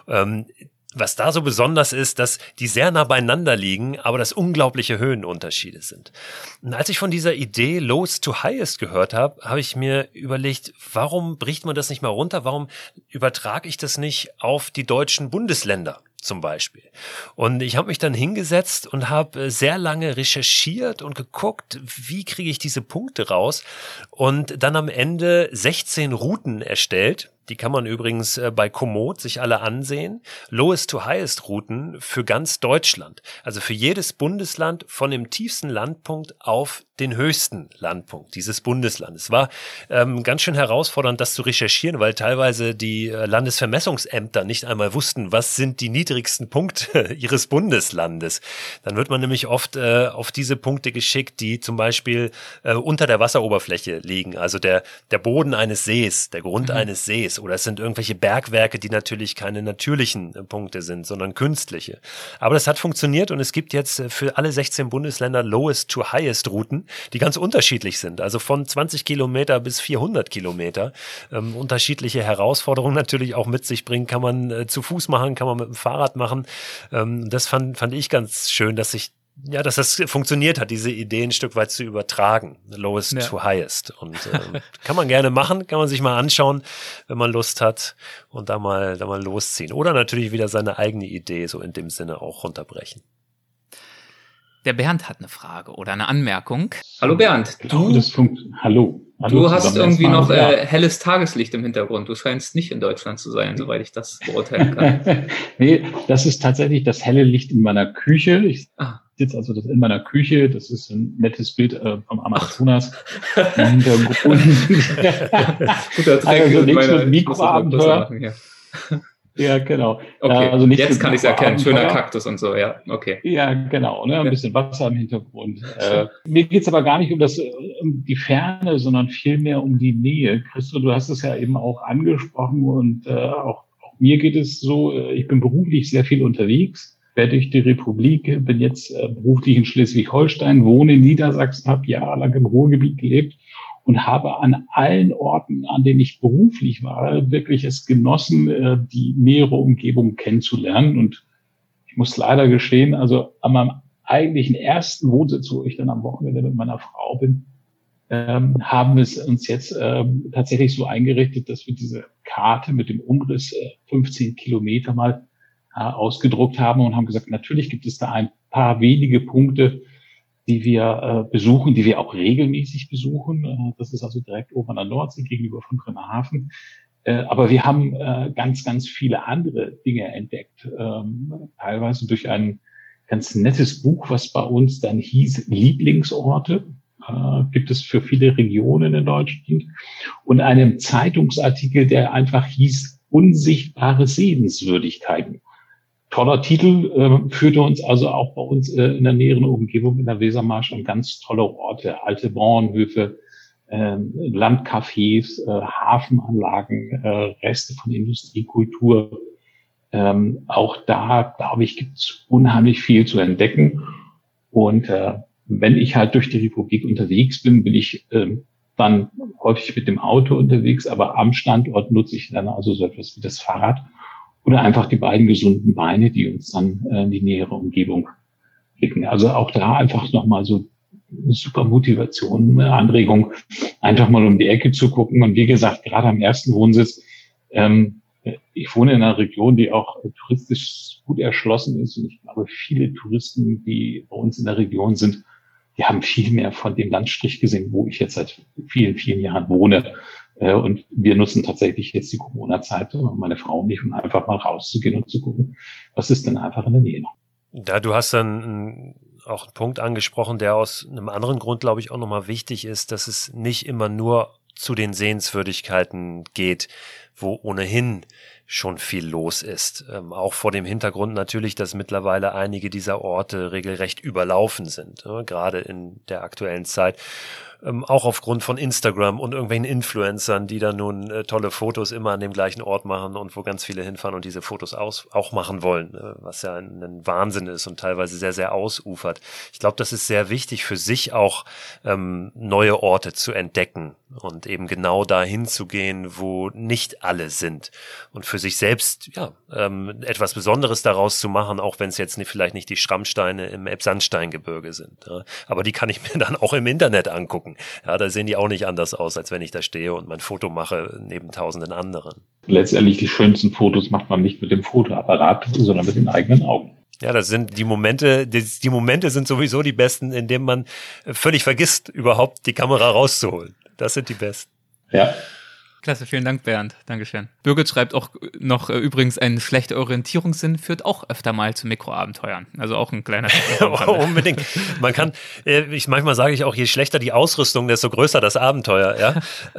Was da so besonders ist, dass die sehr nah beieinander liegen, aber dass unglaubliche Höhenunterschiede sind. Und als ich von dieser Idee Lowest to Highest gehört habe, habe ich mir überlegt, warum bricht man das nicht mal runter? Warum übertrage ich das nicht auf die deutschen Bundesländer zum Beispiel? Und ich habe mich dann hingesetzt und habe sehr lange recherchiert und geguckt, wie kriege ich diese Punkte raus, und dann am Ende 16 Routen erstellt. Die kann man übrigens bei Komoot sich alle ansehen. Lowest to Highest Routen für ganz Deutschland. Also für jedes Bundesland von dem tiefsten Landpunkt auf den höchsten Landpunkt dieses Bundeslandes. Es war ganz schön herausfordernd, das zu recherchieren, weil teilweise die Landesvermessungsämter nicht einmal wussten, was sind die niedrigsten Punkte ihres Bundeslandes. Dann wird man nämlich oft auf diese Punkte geschickt, die zum Beispiel unter der Wasseroberfläche liegen. Also der Boden eines Sees, der Grund eines Sees. Oder es sind irgendwelche Bergwerke, die natürlich keine natürlichen Punkte sind, sondern künstliche. Aber das hat funktioniert, und es gibt jetzt für alle 16 Bundesländer Lowest to Highest Routen, die ganz unterschiedlich sind. Also von 20 Kilometer bis 400 Kilometer. Unterschiedliche Herausforderungen natürlich auch mit sich bringen. Kann man zu Fuß machen, kann man mit dem Fahrrad machen. Das fand ich ganz schön, dass das funktioniert hat, diese Idee ein Stück weit zu übertragen. Lowest to Highest. Und kann man gerne machen, kann man sich mal anschauen, wenn man Lust hat, und da mal losziehen. Oder natürlich wieder seine eigene Idee so in dem Sinne auch runterbrechen. Der Bernd hat eine Frage oder eine Anmerkung. Hallo Bernd. Hallo. Du hast irgendwie noch helles Tageslicht im Hintergrund. Du scheinst nicht in Deutschland zu sein, soweit ich das beurteilen kann. Nee, das ist tatsächlich das helle Licht in meiner Küche. Ich sitze also in meiner Küche. Das ist ein nettes Bild vom Amazonas. Im Hintergrund. Guter Trick, also in meiner Mikroabenteuer. Ja, genau. Okay, also jetzt kann ich es erkennen. Schöner Kaktus und so, ja, okay. Ja, genau, ne? Ein bisschen Wasser im Hintergrund. Mir geht's aber gar nicht um die Ferne, sondern vielmehr um die Nähe. Christo, du hast es ja eben auch angesprochen, und auch mir geht es so, ich bin beruflich sehr viel unterwegs, quer durch die Republik, bin jetzt beruflich in Schleswig-Holstein, wohne in Niedersachsen, habe jahrelang im Ruhrgebiet gelebt und habe an allen Orten, an denen ich beruflich war, wirklich es genossen, die nähere Umgebung kennenzulernen. Und ich muss leider gestehen, also an meinem eigentlichen ersten Wohnsitz, wo ich dann am Wochenende mit meiner Frau bin, haben wir es uns jetzt tatsächlich so eingerichtet, dass wir diese Karte mit dem Umriss 15 Kilometer mal ausgedruckt haben und haben gesagt, natürlich gibt es da ein paar wenige Punkte, die wir besuchen, die wir auch regelmäßig besuchen. Das ist also direkt oben an der Nordsee gegenüber von Bremerhaven. Aber wir haben ganz, ganz viele andere Dinge entdeckt. Teilweise durch ein ganz nettes Buch, was bei uns dann hieß Lieblingsorte. Gibt es für viele Regionen in Deutschland. Und einem Zeitungsartikel, der einfach hieß Unsichtbare Sehenswürdigkeiten. Toller Titel, führte uns also auch bei uns in der näheren Umgebung in der Wesermarsch an ganz tolle Orte, alte Bauernhöfe, Landcafés, Hafenanlagen, Reste von Industriekultur. Auch da, glaube ich, gibt es unheimlich viel zu entdecken. Und wenn ich halt durch die Republik unterwegs bin, bin ich dann häufig mit dem Auto unterwegs, aber am Standort nutze ich dann also so etwas wie das Fahrrad. Oder einfach die beiden gesunden Beine, die uns dann in die nähere Umgebung schicken. Also auch da einfach nochmal so eine super Motivation, eine Anregung, einfach mal um die Ecke zu gucken. Und wie gesagt, gerade am ersten Wohnsitz, ich wohne in einer Region, die auch touristisch gut erschlossen ist. Und ich glaube, viele Touristen, die bei uns in der Region sind, die haben viel mehr von dem Landstrich gesehen, wo ich jetzt seit vielen, vielen Jahren wohne. Und wir nutzen tatsächlich jetzt die Corona-Zeit, meine Frau und ich, um einfach mal rauszugehen und zu gucken, was ist denn einfach in der Nähe noch. Da du hast dann auch einen Punkt angesprochen, der aus einem anderen Grund, glaube ich, auch nochmal wichtig ist, dass es nicht immer nur zu den Sehenswürdigkeiten geht, wo ohnehin schon viel los ist. Auch vor dem Hintergrund natürlich, dass mittlerweile einige dieser Orte regelrecht überlaufen sind, gerade in der aktuellen Zeit. Auch aufgrund von Instagram und irgendwelchen Influencern, die da nun tolle Fotos immer an dem gleichen Ort machen und wo ganz viele hinfahren und diese Fotos auch machen wollen, was ja ein Wahnsinn ist und teilweise sehr, sehr ausufert. Ich glaube, das ist sehr wichtig für sich auch, neue Orte zu entdecken und eben genau dahin zu gehen, wo nicht alle sind und für sich selbst etwas Besonderes daraus zu machen, auch wenn es jetzt vielleicht nicht die Schrammsteine im Elbsandsteingebirge sind. Ja. Aber die kann ich mir dann auch im Internet angucken. Ja, da sehen die auch nicht anders aus, als wenn ich da stehe und mein Foto mache neben tausenden anderen. Letztendlich die schönsten Fotos macht man nicht mit dem Fotoapparat, sondern mit den eigenen Augen. Ja, das sind die Momente sind sowieso die besten, in denen man völlig vergisst, überhaupt die Kamera rauszuholen. Das sind die besten. Ja. Klasse, vielen Dank, Bernd. Dankeschön. Birgit schreibt auch noch übrigens, ein schlechter Orientierungssinn führt auch öfter mal zu Mikroabenteuern. Also auch ein kleiner Unbedingt. Man kann, manchmal sage ich auch, je schlechter die Ausrüstung, desto größer das Abenteuer. Ja,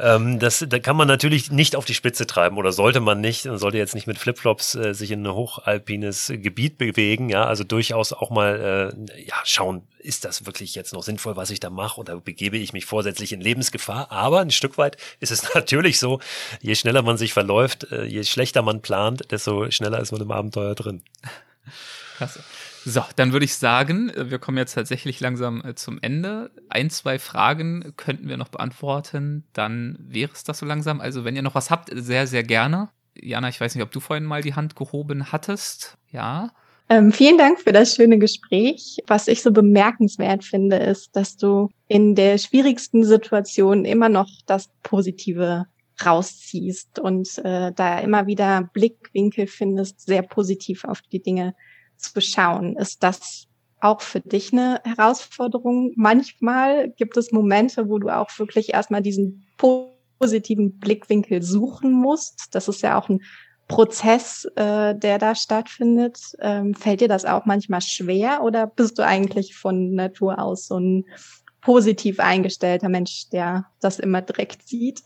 da kann man natürlich nicht auf die Spitze treiben oder sollte man nicht. Man sollte jetzt nicht mit Flipflops sich in ein hochalpines Gebiet bewegen. Ja, also durchaus auch mal schauen, ist das wirklich jetzt noch sinnvoll, was ich da mache, oder begebe ich mich vorsätzlich in Lebensgefahr? Aber ein Stück weit ist es natürlich so, je schneller man sich verläuft, je schlechter man plant, desto schneller ist man im Abenteuer drin. Klasse. So, dann würde ich sagen, wir kommen jetzt tatsächlich langsam zum Ende. 1, 2 Fragen könnten wir noch beantworten, dann wäre es das so langsam. Also wenn ihr noch was habt, sehr, sehr gerne. Jana, ich weiß nicht, ob du vorhin mal die Hand gehoben hattest. Ja. Vielen Dank für das schöne Gespräch. Was ich so bemerkenswert finde, ist, dass du in der schwierigsten Situation immer noch das Positive rausziehst und da immer wieder Blickwinkel findest, sehr positiv auf die Dinge zu schauen. Ist das auch für dich eine Herausforderung? Manchmal gibt es Momente, wo du auch wirklich erstmal diesen positiven Blickwinkel suchen musst. Das ist ja auch ein Prozess, der da stattfindet. Fällt dir das auch manchmal schwer oder bist du eigentlich von Natur aus so ein positiv eingestellter Mensch, der das immer direkt sieht?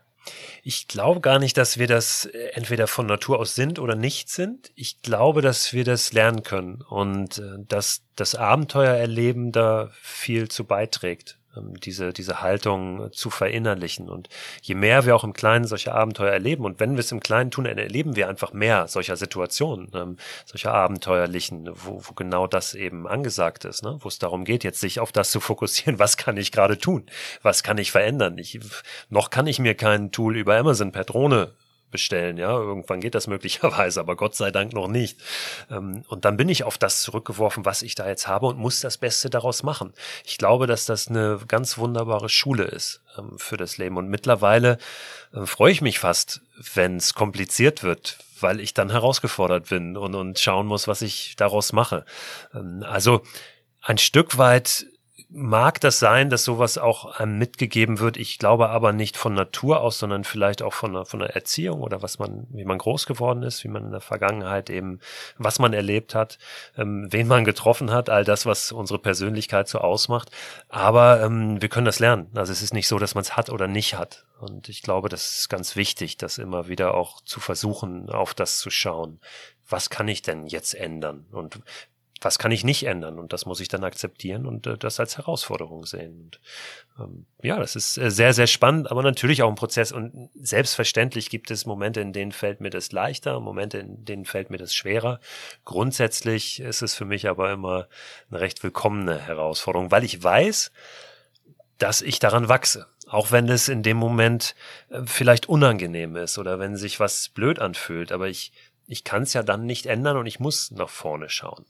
Ich glaube gar nicht, dass wir das entweder von Natur aus sind oder nicht sind. Ich glaube, dass wir das lernen können und dass das Abenteuererleben da viel zu beiträgt, diese Haltung zu verinnerlichen. Und je mehr wir auch im Kleinen solche Abenteuer erleben, und wenn wir es im Kleinen tun, dann erleben wir einfach mehr solcher Situationen, solcher abenteuerlichen, wo genau das eben angesagt ist, ne? Wo es darum geht, jetzt sich auf das zu fokussieren, was kann ich gerade tun, was kann ich verändern. Noch kann ich mir kein Tool über Amazon per Drohne bestellen, ja, irgendwann geht das möglicherweise, aber Gott sei Dank noch nicht. Und dann bin ich auf das zurückgeworfen, was ich da jetzt habe, und muss das Beste daraus machen. Ich glaube, dass das eine ganz wunderbare Schule ist für das Leben, und mittlerweile freue ich mich fast, wenn es kompliziert wird, weil ich dann herausgefordert bin und schauen muss, was ich daraus mache. Also ein Stück weit mag das sein, dass sowas auch einem mitgegeben wird. Ich glaube aber nicht von Natur aus, sondern vielleicht auch von der Erziehung oder wie man groß geworden ist, wie man in der Vergangenheit eben, was man erlebt hat, wen man getroffen hat, all das, was unsere Persönlichkeit so ausmacht. Aber wir können das lernen. Also es ist nicht so, dass man es hat oder nicht hat. Und ich glaube, das ist ganz wichtig, das immer wieder auch zu versuchen, auf das zu schauen. Was kann ich denn jetzt ändern? Und was kann ich nicht ändern? Und das muss ich dann akzeptieren und das als Herausforderung sehen. Und das ist sehr, sehr spannend, aber natürlich auch ein Prozess. Und selbstverständlich gibt es Momente, in denen fällt mir das leichter, Momente, in denen fällt mir das schwerer. Grundsätzlich ist es für mich aber immer eine recht willkommene Herausforderung, weil ich weiß, dass ich daran wachse. Auch wenn es in dem Moment vielleicht unangenehm ist oder wenn sich was blöd anfühlt. Aber ich kann es ja dann nicht ändern und ich muss nach vorne schauen.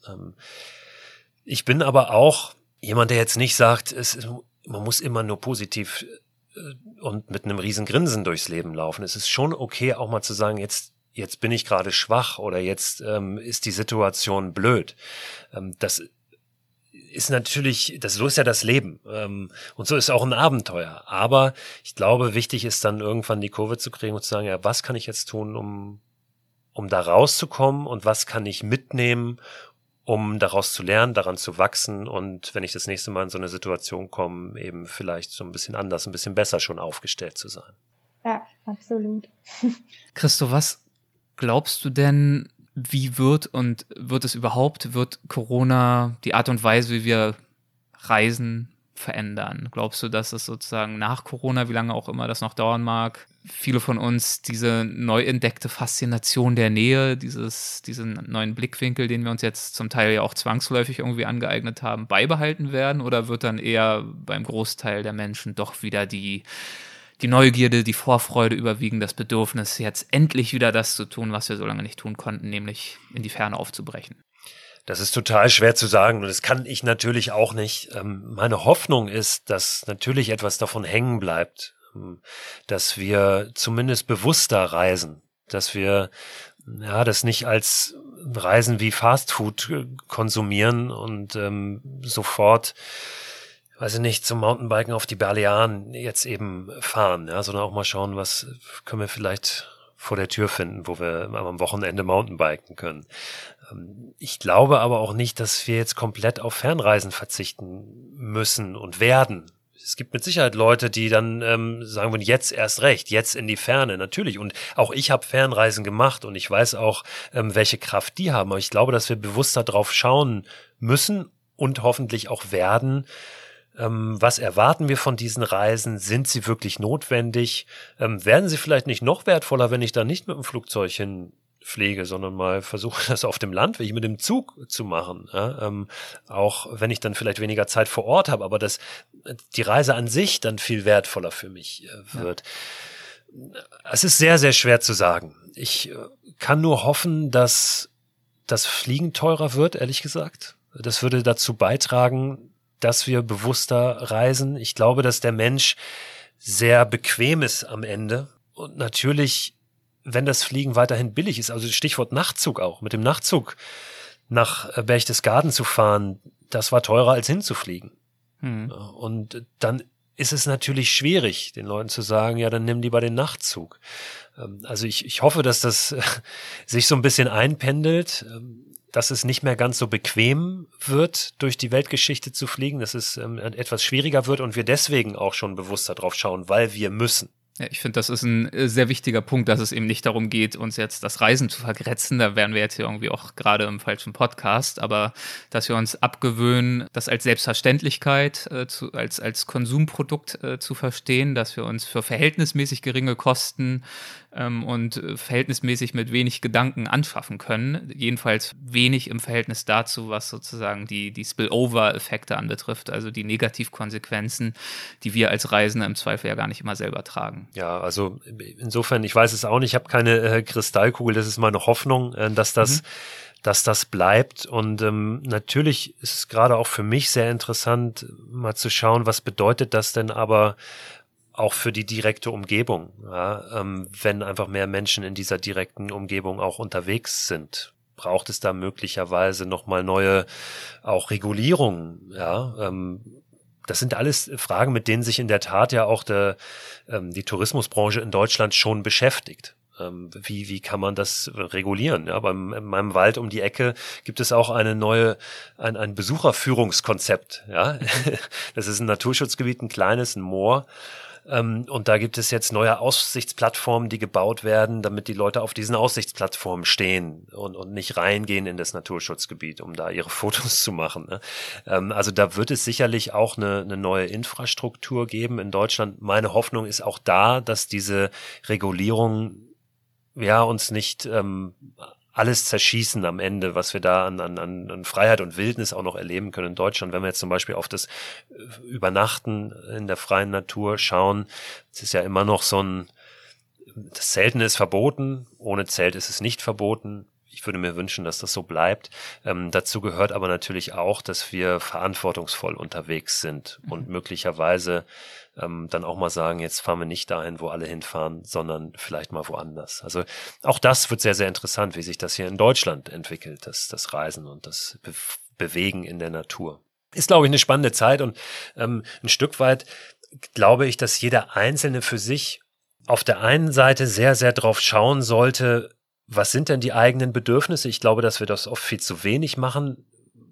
Ich bin aber auch jemand, der jetzt nicht sagt, man muss immer nur positiv und mit einem riesen Grinsen durchs Leben laufen. Es ist schon okay, auch mal zu sagen, jetzt bin ich gerade schwach oder jetzt ist die Situation blöd. Das ist natürlich, so ist ja das Leben. Und so ist auch ein Abenteuer. Aber ich glaube, wichtig ist dann irgendwann die Kurve zu kriegen und zu sagen, ja, was kann ich jetzt tun, um da rauszukommen, und was kann ich mitnehmen, um daraus zu lernen, daran zu wachsen und wenn ich das nächste Mal in so eine Situation komme, eben vielleicht so ein bisschen anders, ein bisschen besser schon aufgestellt zu sein. Ja, absolut. Christo, was glaubst du denn, wie wird Corona die Art und Weise, wie wir reisen, verändern? Glaubst du, dass es sozusagen nach Corona, wie lange auch immer das noch dauern mag, viele von uns diese neu entdeckte Faszination der Nähe, diesen neuen Blickwinkel, den wir uns jetzt zum Teil ja auch zwangsläufig irgendwie angeeignet haben, beibehalten werden? Oder wird dann eher beim Großteil der Menschen doch wieder die Neugierde, die Vorfreude überwiegen, das Bedürfnis, jetzt endlich wieder das zu tun, was wir so lange nicht tun konnten, nämlich in die Ferne aufzubrechen? Das ist total schwer zu sagen und das kann ich natürlich auch nicht. Meine Hoffnung ist, dass natürlich etwas davon hängen bleibt, dass wir zumindest bewusster reisen, dass wir das nicht als Reisen wie Fastfood konsumieren und sofort, weiß ich nicht, zum Mountainbiken auf die Balearen jetzt eben fahren, sondern auch mal schauen, was können wir vielleicht vor der Tür finden, wo wir am Wochenende Mountainbiken können. Ich glaube aber auch nicht, dass wir jetzt komplett auf Fernreisen verzichten müssen und werden. Es gibt mit Sicherheit Leute, die dann sagen würden, jetzt erst recht, jetzt in die Ferne, natürlich. Und auch ich habe Fernreisen gemacht und ich weiß auch, welche Kraft die haben. Aber ich glaube, dass wir bewusster drauf schauen müssen und hoffentlich auch werden. Was erwarten wir von diesen Reisen? Sind sie wirklich notwendig? Werden sie vielleicht nicht noch wertvoller, wenn ich da nicht mit dem Flugzeug hinfliege, sondern mal versuche, das auf dem Landweg mit dem Zug zu machen? Auch wenn ich dann vielleicht weniger Zeit vor Ort habe, aber dass die Reise an sich dann viel wertvoller für mich wird. Ja. Es ist sehr, sehr schwer zu sagen. Ich kann nur hoffen, dass das Fliegen teurer wird, ehrlich gesagt. Das würde dazu beitragen, dass wir bewusster reisen. Ich glaube, dass der Mensch sehr bequem ist am Ende. Und natürlich, wenn das Fliegen weiterhin billig ist, also Stichwort Nachtzug auch, mit dem Nachtzug nach Berchtesgaden zu fahren, das war teurer als hinzufliegen. Und dann ist es natürlich schwierig, den Leuten zu sagen, ja, dann nimm lieber den Nachtzug. Also ich hoffe, dass das sich so ein bisschen einpendelt, dass es nicht mehr ganz so bequem wird, durch die Weltgeschichte zu fliegen, dass es etwas schwieriger wird und wir deswegen auch schon bewusster drauf schauen, weil wir müssen. Ja, ich finde, das ist ein sehr wichtiger Punkt, dass es eben nicht darum geht, uns jetzt das Reisen zu vergrätzen. Da wären wir jetzt hier irgendwie auch gerade im falschen Podcast, aber dass wir uns abgewöhnen, das als Selbstverständlichkeit, als Konsumprodukt zu verstehen, dass wir uns für verhältnismäßig geringe Kosten und verhältnismäßig mit wenig Gedanken anschaffen können. Jedenfalls wenig im Verhältnis dazu, was sozusagen die Spillover-Effekte anbetrifft, also die Negativkonsequenzen, die wir als Reisende im Zweifel ja gar nicht immer selber tragen. Ja, also insofern, ich weiß es auch nicht, ich habe keine Kristallkugel, das ist meine Hoffnung, dass das bleibt und natürlich ist es gerade auch für mich sehr interessant, mal zu schauen, was bedeutet das denn aber auch für die direkte Umgebung, wenn einfach mehr Menschen in dieser direkten Umgebung auch unterwegs sind. Braucht es da möglicherweise nochmal neue auch Regulierungen, Das sind alles Fragen, mit denen sich in der Tat ja auch die Tourismusbranche in Deutschland schon beschäftigt. Wie kann man das regulieren? Ja, in meinem Wald um die Ecke gibt es auch ein Besucherführungskonzept. Ja, das ist ein Naturschutzgebiet, ein kleines, ein Moor. Und da gibt es jetzt neue Aussichtsplattformen, die gebaut werden, damit die Leute auf diesen Aussichtsplattformen stehen und nicht reingehen in das Naturschutzgebiet, um da ihre Fotos zu machen. Ne? Also da wird es sicherlich auch eine neue Infrastruktur geben in Deutschland. Meine Hoffnung ist auch da, dass diese Regulierung uns nicht alles zerschießen am Ende, was wir da an Freiheit und Wildnis auch noch erleben können in Deutschland. Wenn wir jetzt zum Beispiel auf das Übernachten in der freien Natur schauen, es ist ja immer noch das Zelten ist verboten, ohne Zelt ist es nicht verboten. Ich würde mir wünschen, dass das so bleibt. Dazu gehört aber natürlich auch, dass wir verantwortungsvoll unterwegs sind und möglicherweise dann auch mal sagen, jetzt fahren wir nicht dahin, wo alle hinfahren, sondern vielleicht mal woanders. Also auch das wird sehr, sehr interessant, wie sich das hier in Deutschland entwickelt, das Reisen und das Bewegen in der Natur. Ist, glaube ich, eine spannende Zeit und ein Stück weit glaube ich, dass jeder Einzelne für sich auf der einen Seite sehr, sehr drauf schauen sollte, was sind denn die eigenen Bedürfnisse? Ich glaube, dass wir das oft viel zu wenig machen.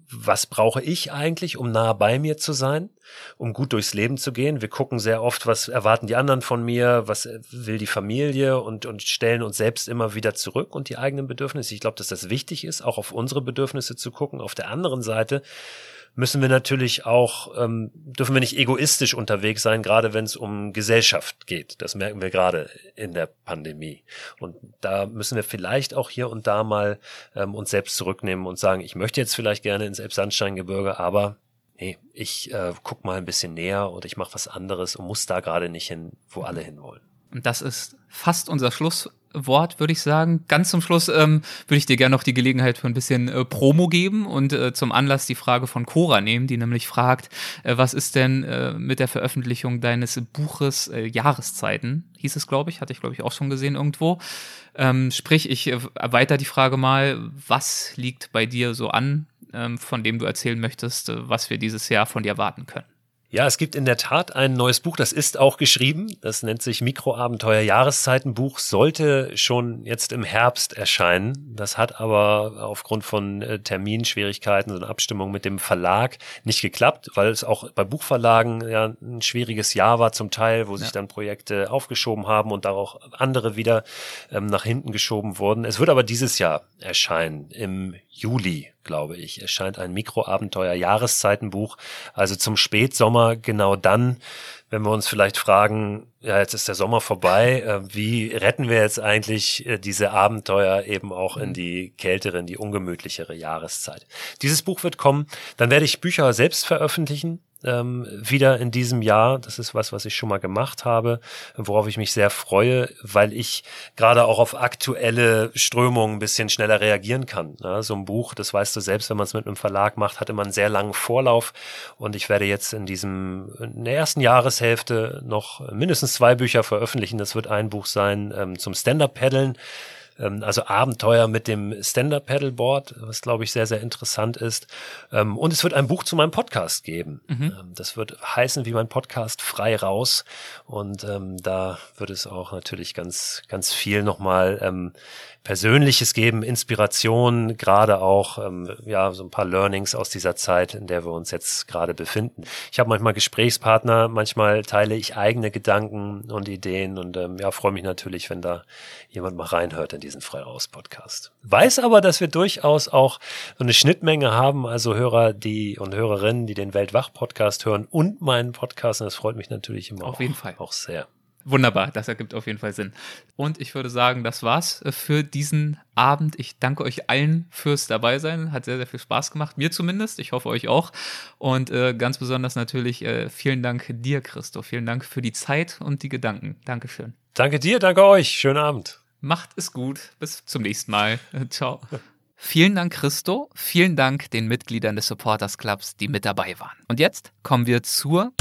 was brauche ich eigentlich, um nah bei mir zu sein, um gut durchs Leben zu gehen. Wir gucken sehr oft, was erwarten die anderen von mir, was will die Familie und stellen uns selbst immer wieder zurück und die eigenen Bedürfnisse. Ich glaube, dass das wichtig ist, auch auf unsere Bedürfnisse zu gucken. Auf der anderen Seite müssen wir natürlich auch, dürfen wir nicht egoistisch unterwegs sein, gerade wenn es um Gesellschaft geht. Das merken wir gerade in der Pandemie. Und da müssen wir vielleicht auch hier und da mal uns selbst zurücknehmen und sagen, ich möchte jetzt vielleicht gerne ins Elbsandsteingebirge, aber nee, ich guck mal ein bisschen näher oder ich mache was anderes und muss da gerade nicht hin, wo alle hinwollen. Und das ist fast unser Schlusswort, würde ich sagen. Ganz zum Schluss würde ich dir gerne noch die Gelegenheit für ein bisschen Promo geben und zum Anlass die Frage von Cora nehmen, die nämlich fragt, was ist denn mit der Veröffentlichung deines Buches Jahreszeiten, hieß es, glaube ich, hatte ich, glaube ich, auch schon gesehen irgendwo. Sprich, ich erweitere die Frage mal, was liegt bei dir so an, von dem du erzählen möchtest, was wir dieses Jahr von dir erwarten können? Ja, es gibt in der Tat ein neues Buch, das ist auch geschrieben. Das nennt sich Mikroabenteuer Jahreszeitenbuch, sollte schon jetzt im Herbst erscheinen. Das hat aber aufgrund von Terminschwierigkeiten und Abstimmung mit dem Verlag nicht geklappt, weil es auch bei Buchverlagen ja ein schwieriges Jahr war zum Teil, wo sich dann Projekte aufgeschoben haben und auch andere wieder nach hinten geschoben wurden. Es wird aber dieses Jahr erscheinen, im Juli, glaube ich, erscheint ein Mikroabenteuer Jahreszeitenbuch, also zum Spätsommer, genau dann, wenn wir uns vielleicht fragen, ja, jetzt ist der Sommer vorbei, wie retten wir jetzt eigentlich diese Abenteuer eben auch in die kältere, in die ungemütlichere Jahreszeit. Dieses Buch wird kommen, dann werde ich Bücher selbst veröffentlichen, wieder in diesem Jahr. Das ist was ich schon mal gemacht habe, worauf ich mich sehr freue, weil ich gerade auch auf aktuelle Strömungen ein bisschen schneller reagieren kann. Ja, so ein Buch, das weißt du selbst, wenn man es mit einem Verlag macht, hat immer einen sehr langen Vorlauf und ich werde jetzt in der ersten Jahreshälfte noch mindestens 2 Bücher veröffentlichen. Das wird ein Buch sein zum Stand-Up-Paddeln, also Abenteuer mit dem Stand-Up-Paddleboard, was, glaube ich, sehr, sehr interessant ist. Und es wird ein Buch zu meinem Podcast geben. Das wird heißen wie mein Podcast Frei raus. Und da wird es auch natürlich ganz, ganz viel nochmal Persönliches geben, Inspiration, gerade auch so ein paar Learnings aus dieser Zeit, in der wir uns jetzt gerade befinden. Ich habe manchmal Gesprächspartner, manchmal teile ich eigene Gedanken und Ideen und freue mich natürlich, wenn da jemand mal reinhört in diesen Frei-Raus-Podcast. Weiß aber, dass wir durchaus auch so eine Schnittmenge haben, also Hörer und Hörerinnen, die den Weltwach-Podcast hören und meinen Podcast, und das freut mich natürlich immer auf jeden Fall auch sehr. Wunderbar, das ergibt auf jeden Fall Sinn. Und ich würde sagen, das war's für diesen Abend. Ich danke euch allen fürs Dabeisein. Hat sehr, sehr viel Spaß gemacht. Mir zumindest. Ich hoffe, euch auch. Und ganz besonders natürlich vielen Dank dir, Christo. Vielen Dank für die Zeit und die Gedanken. Dankeschön. Danke dir, danke euch. Schönen Abend. Macht es gut. Bis zum nächsten Mal. Ciao. Vielen Dank, Christo. Vielen Dank den Mitgliedern des Supporters Clubs, die mit dabei waren. Und jetzt kommen wir zur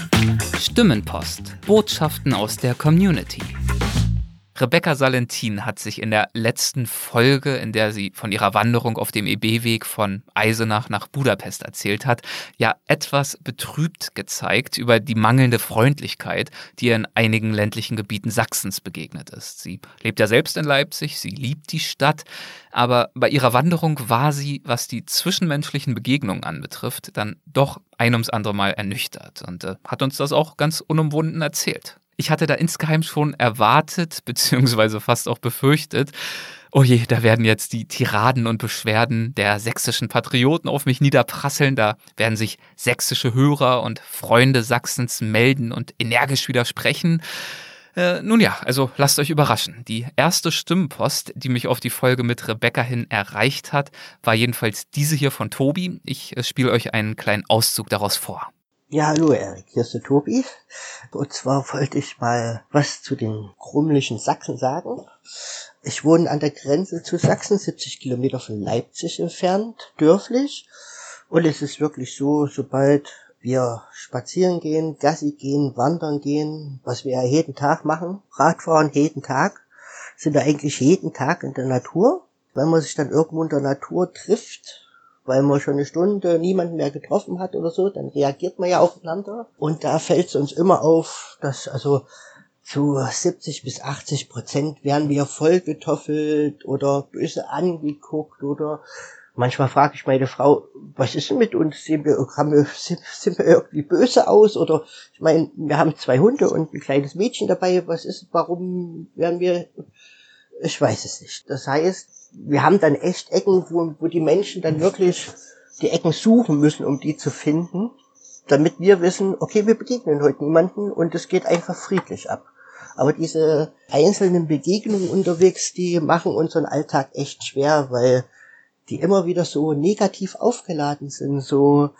Stimmenpost. Botschaften aus der Community. Rebecca Salentin hat sich in der letzten Folge, in der sie von ihrer Wanderung auf dem EB-Weg von Eisenach nach Budapest erzählt hat, ja etwas betrübt gezeigt über die mangelnde Freundlichkeit, die ihr in einigen ländlichen Gebieten Sachsens begegnet ist. Sie lebt ja selbst in Leipzig, sie liebt die Stadt, aber bei ihrer Wanderung war sie, was die zwischenmenschlichen Begegnungen anbetrifft, dann doch ein ums andere Mal ernüchtert und hat uns das auch ganz unumwunden erzählt. Ich hatte da insgeheim schon erwartet, beziehungsweise fast auch befürchtet, oh je, da werden jetzt die Tiraden und Beschwerden der sächsischen Patrioten auf mich niederprasseln, da werden sich sächsische Hörer und Freunde Sachsens melden und energisch widersprechen. Nun ja, also lasst euch überraschen. Die erste Stimmenpost, die mich auf die Folge mit Rebecca hin erreicht hat, war jedenfalls diese hier von Tobi. Ich spiele euch einen kleinen Auszug daraus vor. Ja, hallo Erik, hier ist der Tobi. Und zwar wollte ich mal was zu den krummlichen Sachsen sagen. Ich wohne an der Grenze zu Sachsen, 70 Kilometer von Leipzig entfernt, dörflich. Und es ist wirklich so, sobald wir spazieren gehen, Gassi gehen, wandern gehen, was wir ja jeden Tag machen, Radfahren jeden Tag, sind wir eigentlich jeden Tag in der Natur. Wenn man sich dann irgendwo in der Natur trifft, weil man schon eine Stunde niemanden mehr getroffen hat oder so, dann reagiert man ja aufeinander. Und da fällt es uns immer auf, dass also zu 70-80% werden wir vollgetoffelt oder böse angeguckt oder manchmal frage ich meine Frau, was ist denn mit uns? Sind wir irgendwie böse aus? Oder, ich meine, wir haben 2 Hunde und ein kleines Mädchen dabei. Warum werden wir, ich weiß es nicht. Das heißt, wir haben dann echt Ecken, wo die Menschen dann wirklich die Ecken suchen müssen, um die zu finden, damit wir wissen, okay, wir begegnen heute niemanden und es geht einfach friedlich ab. Aber diese einzelnen Begegnungen unterwegs, die machen unseren Alltag echt schwer, weil die immer wieder so negativ aufgeladen sind. So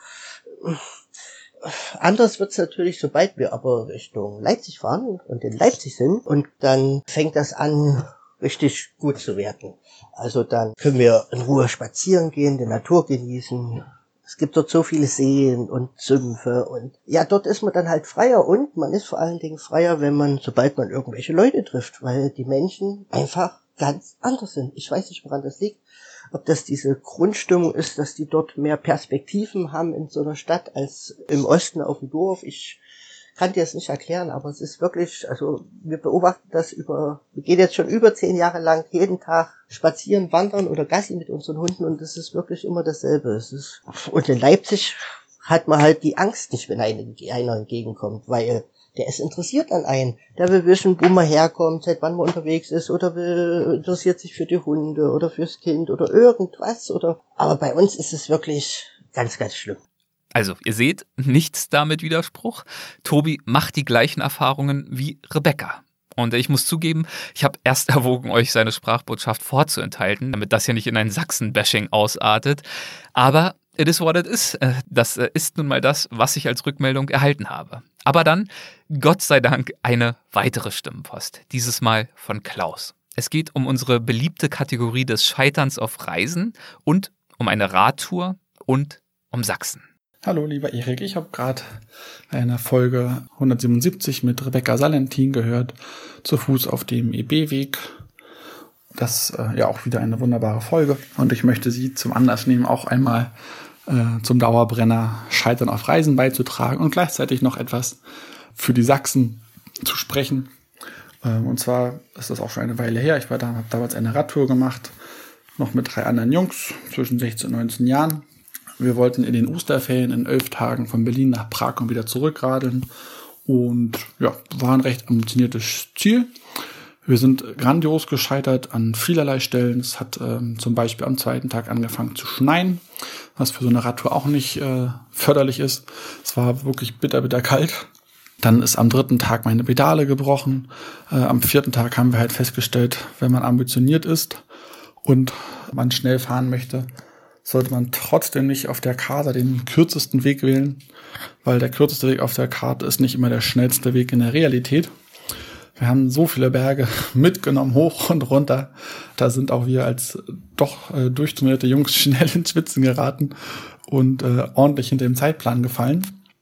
anders wird's natürlich, sobald wir aber Richtung Leipzig fahren und in Leipzig sind, und dann fängt das an, richtig gut zu werden. Also dann können wir in Ruhe spazieren gehen, die Natur genießen. Es gibt dort so viele Seen und Sümpfe und ja, dort ist man dann halt freier und man ist vor allen Dingen freier, sobald man irgendwelche Leute trifft, weil die Menschen einfach ganz anders sind. Ich weiß nicht, woran das liegt. Ob das diese Grundstimmung ist, dass die dort mehr Perspektiven haben in so einer Stadt als im Osten auf dem Dorf. Ich kann dir das nicht erklären, aber es ist wirklich, also wir beobachten das wir gehen jetzt schon über 10 Jahre lang jeden Tag spazieren, wandern oder Gassi mit unseren Hunden und es ist wirklich immer dasselbe. Und in Leipzig hat man halt die Angst nicht, wenn einer entgegenkommt, weil der ist interessiert an einen. Der will wissen, wo man herkommt, seit wann man unterwegs ist oder interessiert sich für die Hunde oder fürs Kind oder irgendwas aber bei uns ist es wirklich ganz, ganz schlimm. Also, ihr seht, nichts da mit Widerspruch. Tobi macht die gleichen Erfahrungen wie Rebecca. Und ich muss zugeben, ich habe erst erwogen, euch seine Sprachbotschaft vorzuenthalten, damit das hier nicht in ein Sachsen-Bashing ausartet. Aber it is what it is. Das ist nun mal das, was ich als Rückmeldung erhalten habe. Aber dann, Gott sei Dank, eine weitere Stimmenpost. Dieses Mal von Klaus. Es geht um unsere beliebte Kategorie des Scheiterns auf Reisen und um eine Radtour und um Sachsen. Hallo, lieber Erik. Ich habe gerade eine Folge 177 mit Rebecca Salentin gehört, zu Fuß auf dem EB-Weg. Das ja auch wieder eine wunderbare Folge. Und ich möchte sie zum Anlass nehmen, auch einmal zum Dauerbrenner Scheitern auf Reisen beizutragen und gleichzeitig noch etwas für die Sachsen zu sprechen. Und zwar ist das auch schon eine Weile her. Ich habe damals eine Radtour gemacht, noch mit 3 anderen Jungs zwischen 16 und 19 Jahren. Wir wollten in den Osterferien in 11 Tagen von Berlin nach Prag und wieder zurückradeln. Und ja, war ein recht ambitioniertes Ziel. Wir sind grandios gescheitert an vielerlei Stellen. Es hat zum Beispiel am 2. Tag angefangen zu schneien, was für so eine Radtour auch nicht förderlich ist. Es war wirklich bitter, bitter kalt. Dann ist am 3. Tag meine Pedale gebrochen. Am 4. Tag haben wir halt festgestellt, wenn man ambitioniert ist und man schnell fahren möchte, sollte man trotzdem nicht auf der Karte den kürzesten Weg wählen, weil der kürzeste Weg auf der Karte ist nicht immer der schnellste Weg in der Realität. Wir haben so viele Berge mitgenommen, hoch und runter. Da sind auch wir als doch durchtrainierte Jungs schnell ins Schwitzen geraten und ordentlich hinter dem Zeitplan gefallen.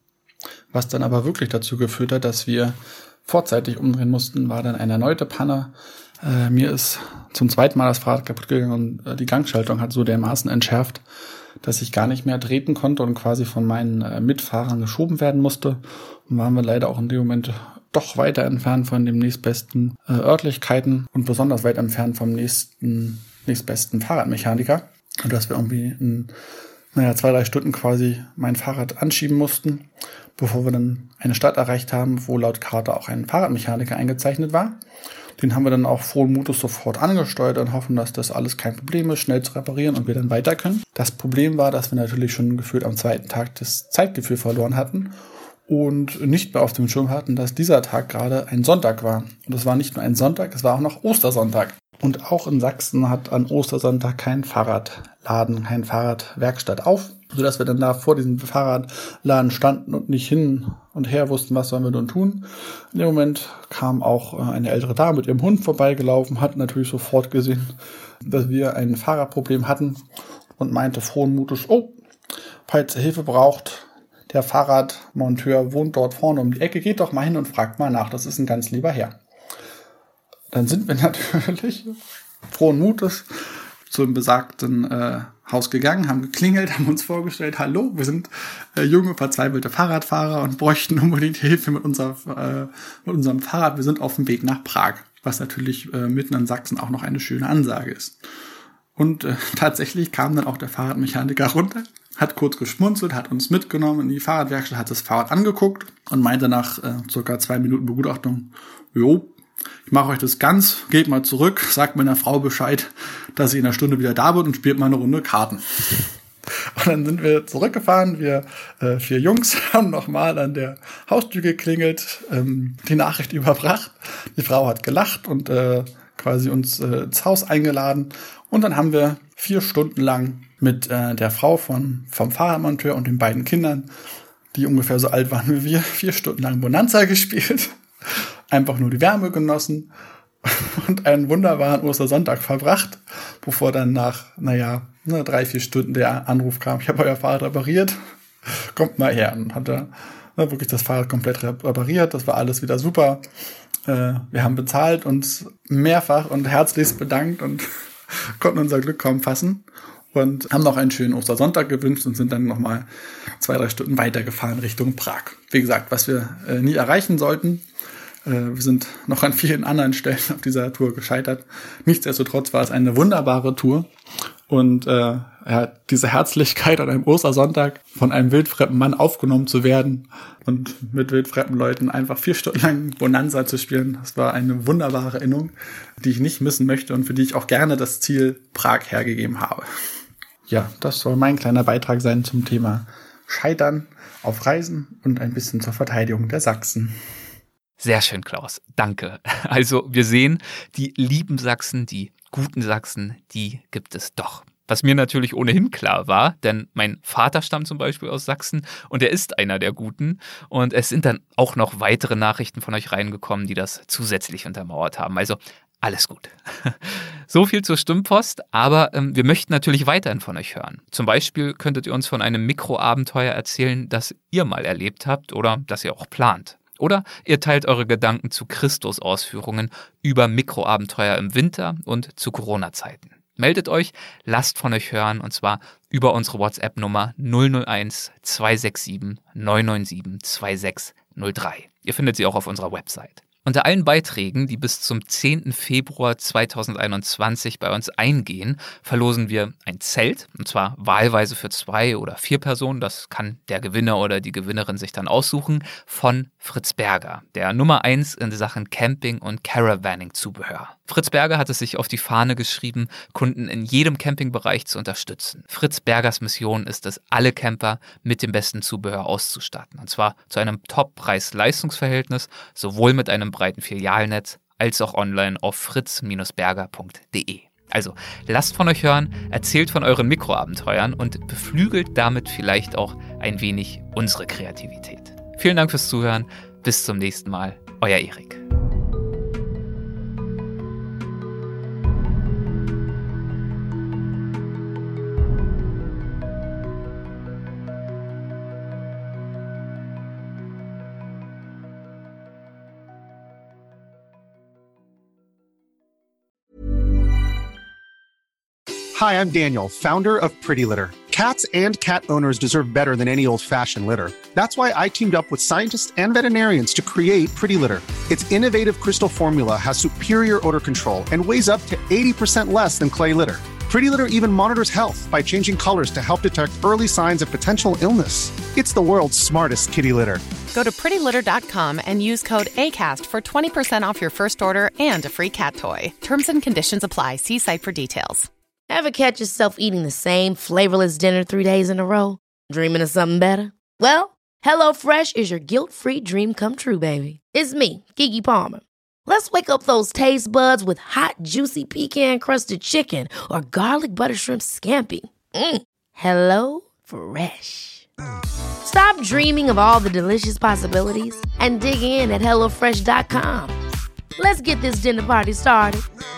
Was dann aber wirklich dazu geführt hat, dass wir vorzeitig umdrehen mussten, war dann eine erneute Panne. Mir ist zum 2. Mal das Fahrrad kaputt gegangen und die Gangschaltung hat so dermaßen entschärft, dass ich gar nicht mehr treten konnte und quasi von meinen Mitfahrern geschoben werden musste. Und waren wir leider auch in dem Moment doch weiter entfernt von den nächstbesten Örtlichkeiten und besonders weit entfernt vom nächstbesten Fahrradmechaniker. Und dass wir irgendwie in 2-3 Stunden quasi mein Fahrrad anschieben mussten, bevor wir dann eine Stadt erreicht haben, wo laut Karte auch ein Fahrradmechaniker eingezeichnet war. Den haben wir dann auch frohen Mutes sofort angesteuert und hoffen, dass das alles kein Problem ist, schnell zu reparieren und wir dann weiter können. Das Problem war, dass wir natürlich schon gefühlt am 2. Tag das Zeitgefühl verloren hatten und nicht mehr auf dem Schirm hatten, dass dieser Tag gerade ein Sonntag war. Und es war nicht nur ein Sonntag, es war auch noch Ostersonntag. Und auch in Sachsen hat an Ostersonntag kein Fahrradladen, keine Fahrradwerkstatt auf, sodass wir dann da vor diesem Fahrradladen standen und nicht hin und her wussten, was sollen wir nun tun. In dem Moment kam auch eine ältere Dame mit ihrem Hund vorbeigelaufen, hat natürlich sofort gesehen, dass wir ein Fahrradproblem hatten und meinte frohen Mutes, falls ihr Hilfe braucht, der Fahrradmonteur wohnt dort vorne um die Ecke, geht doch mal hin und fragt mal nach, das ist ein ganz lieber Herr. Dann sind wir natürlich frohen Mutes zum besagten Haus gegangen, haben geklingelt, haben uns vorgestellt, hallo, wir sind junge, verzweifelte Fahrradfahrer und bräuchten unbedingt Hilfe mit unserem Fahrrad. Wir sind auf dem Weg nach Prag, was natürlich mitten in Sachsen auch noch eine schöne Ansage ist. Und tatsächlich kam dann auch der Fahrradmechaniker runter, hat kurz geschmunzelt, hat uns mitgenommen in die Fahrradwerkstatt, hat das Fahrrad angeguckt und meinte nach circa 2 Minuten Begutachtung, jo, ich mache euch das ganz, geht mal zurück, sagt meiner Frau Bescheid, dass sie in einer Stunde wieder da wird und spielt mal eine Runde Karten. Und dann sind wir zurückgefahren, wir 4 Jungs haben nochmal an der Haustür geklingelt, die Nachricht überbracht. Die Frau hat gelacht und quasi uns ins Haus eingeladen. Und dann haben wir 4 Stunden lang mit der Frau vom Fahrradmonteur und den beiden Kindern, die ungefähr so alt waren wie wir, 4 Stunden lang Bonanza gespielt. Einfach nur die Wärme genossen und einen wunderbaren Ostersonntag verbracht, bevor dann nach, 3-4 Stunden der Anruf kam, ich habe euer Fahrrad repariert, kommt mal her. Und hat er wirklich das Fahrrad komplett repariert, das war alles wieder super. Wir haben bezahlt, uns mehrfach und herzlichst bedankt und konnten unser Glück kaum fassen und haben noch einen schönen Ostersonntag gewünscht und sind dann nochmal 2-3 Stunden weitergefahren Richtung Prag. Wie gesagt, was wir nie erreichen sollten. Wir sind noch an vielen anderen Stellen auf dieser Tour gescheitert. Nichtsdestotrotz war es eine wunderbare Tour. Und diese Herzlichkeit an einem Ostersonntag von einem wildfremden Mann aufgenommen zu werden und mit wildfremden Leuten einfach 4 Stunden lang Bonanza zu spielen, das war eine wunderbare Erinnerung, die ich nicht missen möchte und für die ich auch gerne das Ziel Prag hergegeben habe. Ja, das soll mein kleiner Beitrag sein zum Thema Scheitern auf Reisen und ein bisschen zur Verteidigung der Sachsen. Sehr schön, Klaus. Danke. Also wir sehen, die lieben Sachsen, die guten Sachsen, die gibt es doch. Was mir natürlich ohnehin klar war, denn mein Vater stammt zum Beispiel aus Sachsen und er ist einer der Guten. Und es sind dann auch noch weitere Nachrichten von euch reingekommen, die das zusätzlich untermauert haben. Also alles gut. So viel zur Stimmpost, aber wir möchten natürlich weiterhin von euch hören. Zum Beispiel könntet ihr uns von einem Mikroabenteuer erzählen, das ihr mal erlebt habt oder das ihr auch plant. Oder ihr teilt eure Gedanken zu Christus-Ausführungen über Mikroabenteuer im Winter und zu Corona-Zeiten. Meldet euch, lasst von euch hören und zwar über unsere WhatsApp-Nummer 001 267 997 2603. Ihr findet sie auch auf unserer Website. Unter allen Beiträgen, die bis zum 10. Februar 2021 bei uns eingehen, verlosen wir ein Zelt, und zwar wahlweise für 2 oder 4 Personen, das kann der Gewinner oder die Gewinnerin sich dann aussuchen, von Fritz Berger, der Nummer 1 in Sachen Camping- und Caravaning-Zubehör. Fritz Berger hat es sich auf die Fahne geschrieben, Kunden in jedem Campingbereich zu unterstützen. Fritz Bergers Mission ist es, alle Camper mit dem besten Zubehör auszustatten, und zwar zu einem Top-Preis-Leistungsverhältnis, sowohl mit einem breiten Filialnetz als auch online auf fritz-berger.de. Also lasst von euch hören, erzählt von euren Mikroabenteuern und beflügelt damit vielleicht auch ein wenig unsere Kreativität. Vielen Dank fürs Zuhören, bis zum nächsten Mal, euer Erik. Hi, I'm Daniel, founder of Pretty Litter. Cats and cat owners deserve better than any old-fashioned litter. That's why I teamed up with scientists and veterinarians to create Pretty Litter. Its innovative crystal formula has superior odor control and weighs up to 80% less than clay litter. Pretty Litter even monitors health by changing colors to help detect early signs of potential illness. It's the world's smartest kitty litter. Go to prettylitter.com and use code ACAST for 20% off your first order and a free cat toy. Terms and conditions apply. See site for details. Ever catch yourself eating the same flavorless dinner 3 days in a row? Dreaming of something better? Well, HelloFresh is your guilt-free dream come true, baby. It's me, Keke Palmer. Let's wake up those taste buds with hot, juicy pecan-crusted chicken or garlic butter shrimp scampi. Hello Fresh. Stop dreaming of all the delicious possibilities and dig in at HelloFresh.com. Let's get this dinner party started.